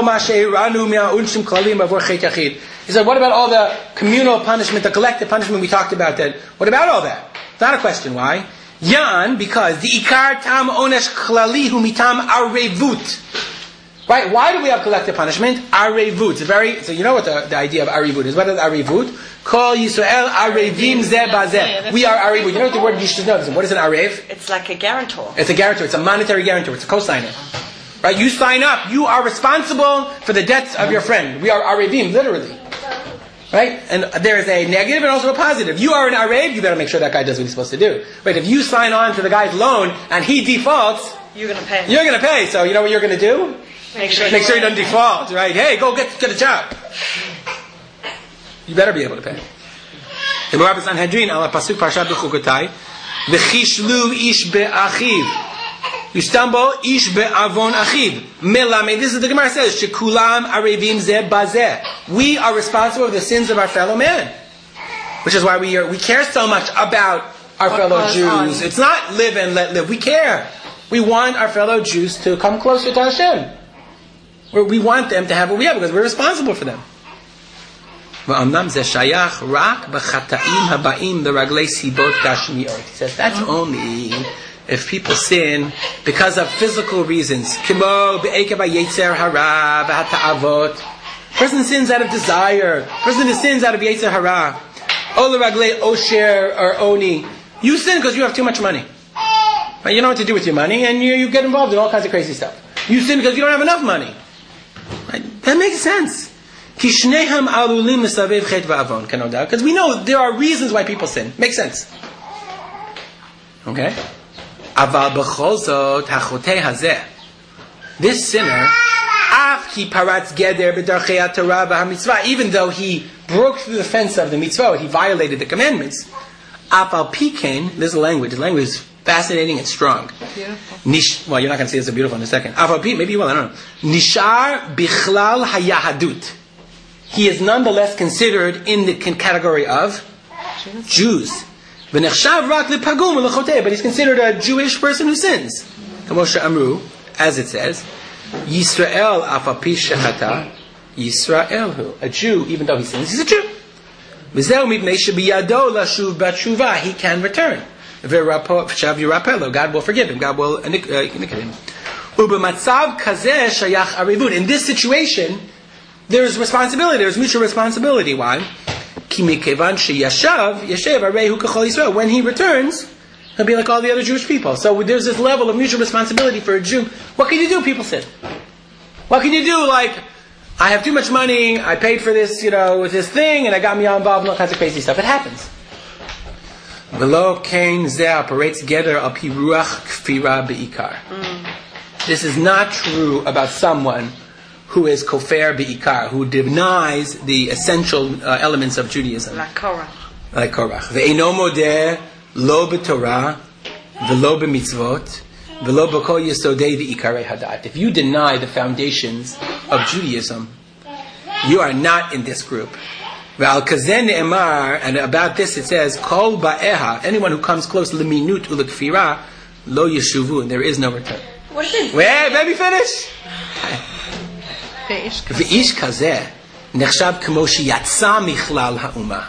about all the communal punishment, the collective punishment we talked about then? What about all that? It's not a question. Why? Yan, because the ikar tam onesh klali hu mitam arevut. Right? Why do we have collective punishment? Arevut. It's very, so you know what the, the idea of arevut is. What is arevut? Kol Yisrael arevim zeh bazeh. We are arevut. You know what the word you should know? What is an arev? It's like a guarantor. It's a guarantor. It's a monetary guarantor. It's a cosigner. Right? You sign up. You are responsible for the debts of your friend. We are arevim, literally. Right? And there is a negative and also a positive. You are an arev, you better make sure that guy does what he's supposed to do. Right? If you sign on to the guy's loan and he defaults, You're going to pay. you're going to pay. So you know what you're going to do? Make sure, Make sure he doesn't default. Right? Hey, go get, get a job. You better be able to pay. The Morabit Sanhedrin, ala pasuk parshat b'chukotai, v'chishlu ish be'achiv. You stumble, ish be'avon achiv. Melame, this is the Gemara says, shekulam arevim zeh bazeh. We are responsible for the sins of our fellow man. Which is why we are, we care so much about our What fellow goes Jews. on. It's not live and let live. We care. We want our fellow Jews to come closer to Hashem. We're, we want them to have what we have because we're responsible for them. V'amnam zeh shayach rak b'chata'im haba'im l'raglei sibot gashmiot. He says that's only if people sin because of physical reasons. Kimo be'ekev ha'yetzer hara v'hata'avot. Person sins out of desire. Person sins out of yetzer hara. O l'raglei osher or oni. You sin because you have too much money. Right? You know what to do with your money and you, you get involved in all kinds of crazy stuff. You sin because you don't have enough money. Right? That makes sense. Because we know there are reasons why people sin. Makes sense. Okay? This sinner, even though he broke through the fence of the mitzvah, he violated the commandments. This is the language. The language is fascinating and strong. Nish, well, you're not going to see this beautiful in a second. Maybe you will, I don't know. Nishar bichlal hayahadut. He is nonetheless considered in the category of Jews. But he's considered a Jewish person who sins. As it says, Yisrael afapi shechata, Yisrael, a Jew, even though he sins, he's a Jew. He can return. God will forgive him. God will iniquity him. In this situation, there is responsibility. There is mutual responsibility. Why? When he returns, he'll be like all the other Jewish people. So there's this level of mutual responsibility for a Jew. What can you do? People sin. What can you do? Like, I have too much money. I paid for this, you know, with this thing, and I got me all involved in all kinds of crazy stuff. It happens. V'lo kain zeh operates together al pi ruach kfira be'ikar. This is not true about someone who is kofer be'ikar, who denies the essential uh, elements of Judaism. Like Korach. Like Korach. Ve'eno modeh lo b'torah v'lo b'mitzvot v'lo b'kol yesodei v'ikarei hadat. If you deny the foundations of Judaism, you are not in this group. Ve'al kazen ne'emar, and about this it says, kol ba'eha, anyone who comes close l'minut u'l'kfira, lo yeshuvu, and there is no return. What is it? Wait, let me finish. ואיש כזה נחשב כמו שיצא מכלל האומה.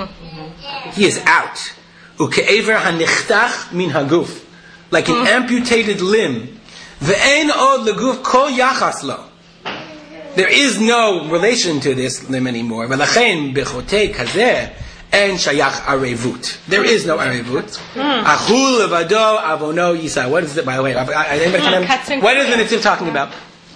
He is out. וכעבר הנחתך מן הגוף. Like an amputated limb. ואין עוד לגוף כל יחס לו. There is no relation to this limb anymore. ולכן בחוטא כזה אין שייך ערבות. There is no ערבות. אכול לבדו עוונו יישא. What is it, by the way? Anybody can remember? What is the Netziv talking about?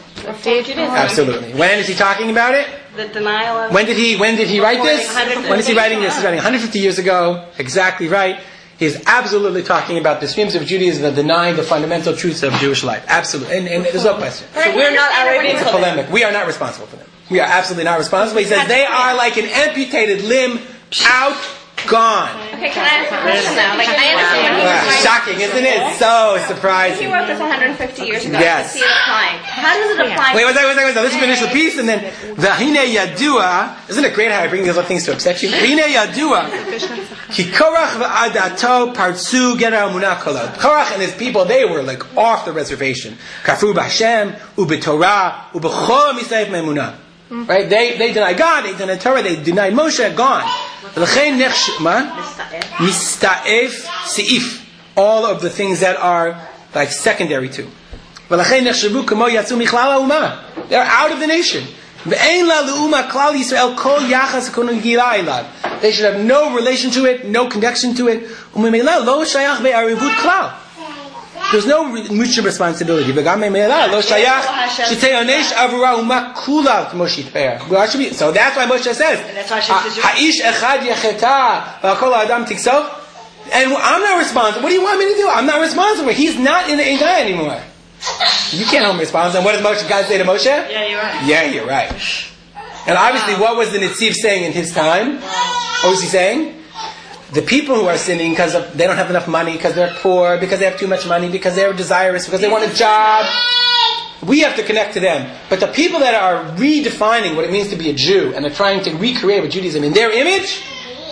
Absolutely. When is he talking about it? The denial of... When did he When did he write this? When is he writing this? He's writing one hundred fifty years ago. Exactly right. He's absolutely talking about the streams of Judaism that deny the fundamental truths of Jewish life. Absolutely. And, and there's no question. So we're not Arabian. It's a polemic. We are not responsible for them. We are absolutely not responsible. He says they are like an amputated limb, out, gone. Okay, can I ask a question now? Like, I understand when he was Ah, writing- shocking, isn't it? So He surprising. wrote this one hundred fifty years ago. Yes. To see it applying. How does it apply? Wait, one second, one second, one second. Let's finish the piece and then V'hine yadua. Isn't it great how I bring these little things to upset you? V'hine yadua. Ki Korach v'adato partsu gera emunah kolot. Korach and his people, they were like off the reservation. Kafru b'Hashem u'b'Torah u'b'chol misayif me'emunah. Right? They they denied God, they denied Torah, they denied Moshe, gone. L'chein nechsh ma mista'ef seif. All of the things that are like secondary to. V'lachei nechshavu kamo yatzu michlal ha'umah. They're out of the nation. Ve'ein la le'umah klal Yisrael kol yachas konugila elav. They should have no relation to it, no connection to it. U'memela lo shayach be'arivut klal. There's no mutual responsibility. V'gam memela lo shayach shetei onesh avura umah kula k'mo shitpeah. So that's why Moshe says, Ha'ish echad yecheta v'kol ha'adam tiksof. And I'm not responsible. What do you want me to do? I'm not responsible. He's not in the Eidah anymore. You can't hold me responsible. And what does Moshe, God say to Moshe? Yeah, you're right. Yeah, you're right. And obviously, what was the Netziv saying in his time? What was he saying? The people who are sinning because of, they don't have enough money, because they're poor, because they have too much money, because they're desirous, because they want a job. We have to connect to them. But the people that are redefining what it means to be a Jew and are trying to recreate with Judaism in their image,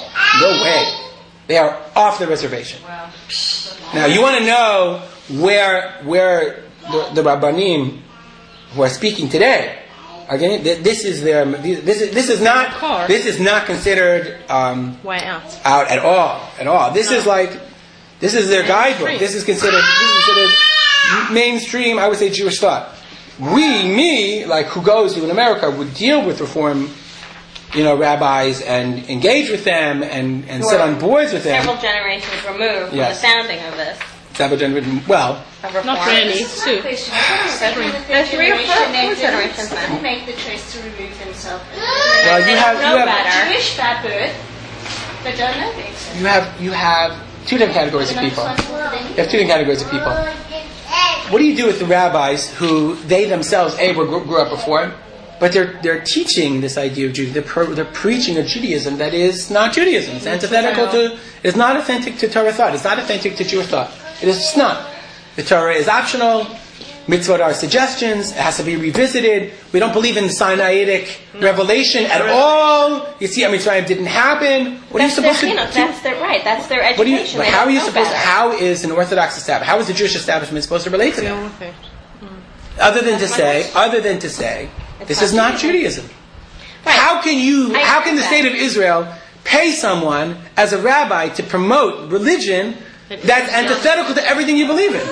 no way. They are off the reservation. Wow. Now, you want to know where where the, the Rabbanim who are speaking today are getting. This is their. This is this is not. This is not considered um, Way out. out at all. At all. This is like. This is their guidebook. This is considered. This is considered mainstream. I would say Jewish thought. We, me, like who goes to in America, would deal with Reform. You know, rabbis and engage with them and, and sit on boards with them. Several generations removed Yes. from the founding of this. Several generations. Well, Of reform. Not really. Two. There's three or four, four generations now. Didn't make the choice to remove himself. well, you have you know have better. Jewish bad birth, but don't know better. you have you have two different categories of people. You have two different categories of people. What do you do with the rabbis who they themselves a were grew, grew up before, but they're they're teaching this idea of Judaism. They're, pro, they're preaching a Judaism that is not Judaism. It's antithetical to. It's not authentic to Torah thought. It's not authentic to Jewish thought. It is just not. The Torah is optional. Mitzvot are suggestions. It has to be revisited. We don't believe in the Sinaitic revelation at all. You see, I mean, Mitzrayim didn't happen. What That's are you supposed their, to you know, do? That's their right. That's their What do you? education. But They how are don't you know supposed? better. How is an Orthodox establishment? How is the Jewish establishment supposed to relate to them? Okay. Other than to say, other than to say, this is not Judaism. Right. How can you? I How agree can the with state that. of Israel pay someone as a rabbi to promote religion that's antithetical to everything you believe in?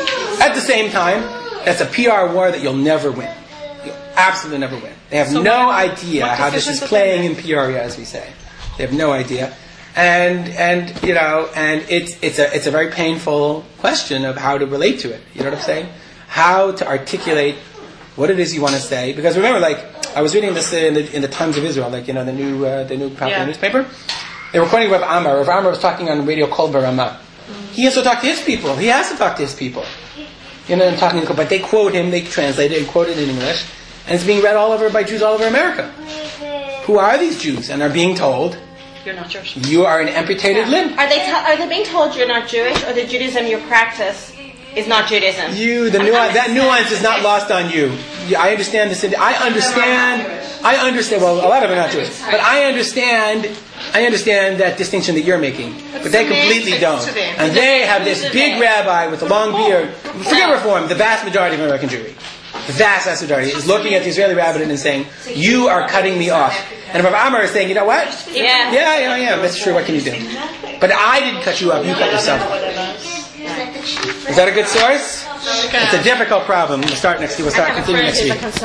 At the same time, that's a P R war that you'll never win. You'll absolutely never win. They have So no what- idea what how this is decisions playing are in P R, as we say. They have no idea. And and you know, and it's it's a it's a very painful question of how to relate to it. You know what I'm saying? How to articulate what it is you want to say. Because remember, like I was reading this in the in the Times of Israel, like you know the new uh, the new popular Yeah. newspaper. They were quoting Rav Amar. Rav Amar was talking on radio Kol Barama. He has to talk to his people. He has to talk to his people. You know, I'm talking, but they quote him. They translate it and quote it in English, and it's being read all over by Jews all over America. Who are these Jews? And are being told, You're not Jewish. you are an amputated limb. Are they te- are they being told you're not Jewish, or that Judaism you practice is not Judaism? You, the nuance, that nuance is not lost on you. You- I understand this. I understand. I understand. Well, a lot of them are not Jewish, but I understand. I understand that distinction that you're making, but they completely don't. And they have this big rabbi with a long beard. Forget Reform. The vast majority of American Jewry. That's Asidarti, is looking at the Israeli rabbin and saying, you are cutting me off. And Rav Amar is saying, you know what? Yeah. Yeah, yeah, yeah, that's true, what can you do? But I didn't cut you off, you cut yourself. Is that a good source? It's a difficult problem. We'll start next week. We'll start continue next week.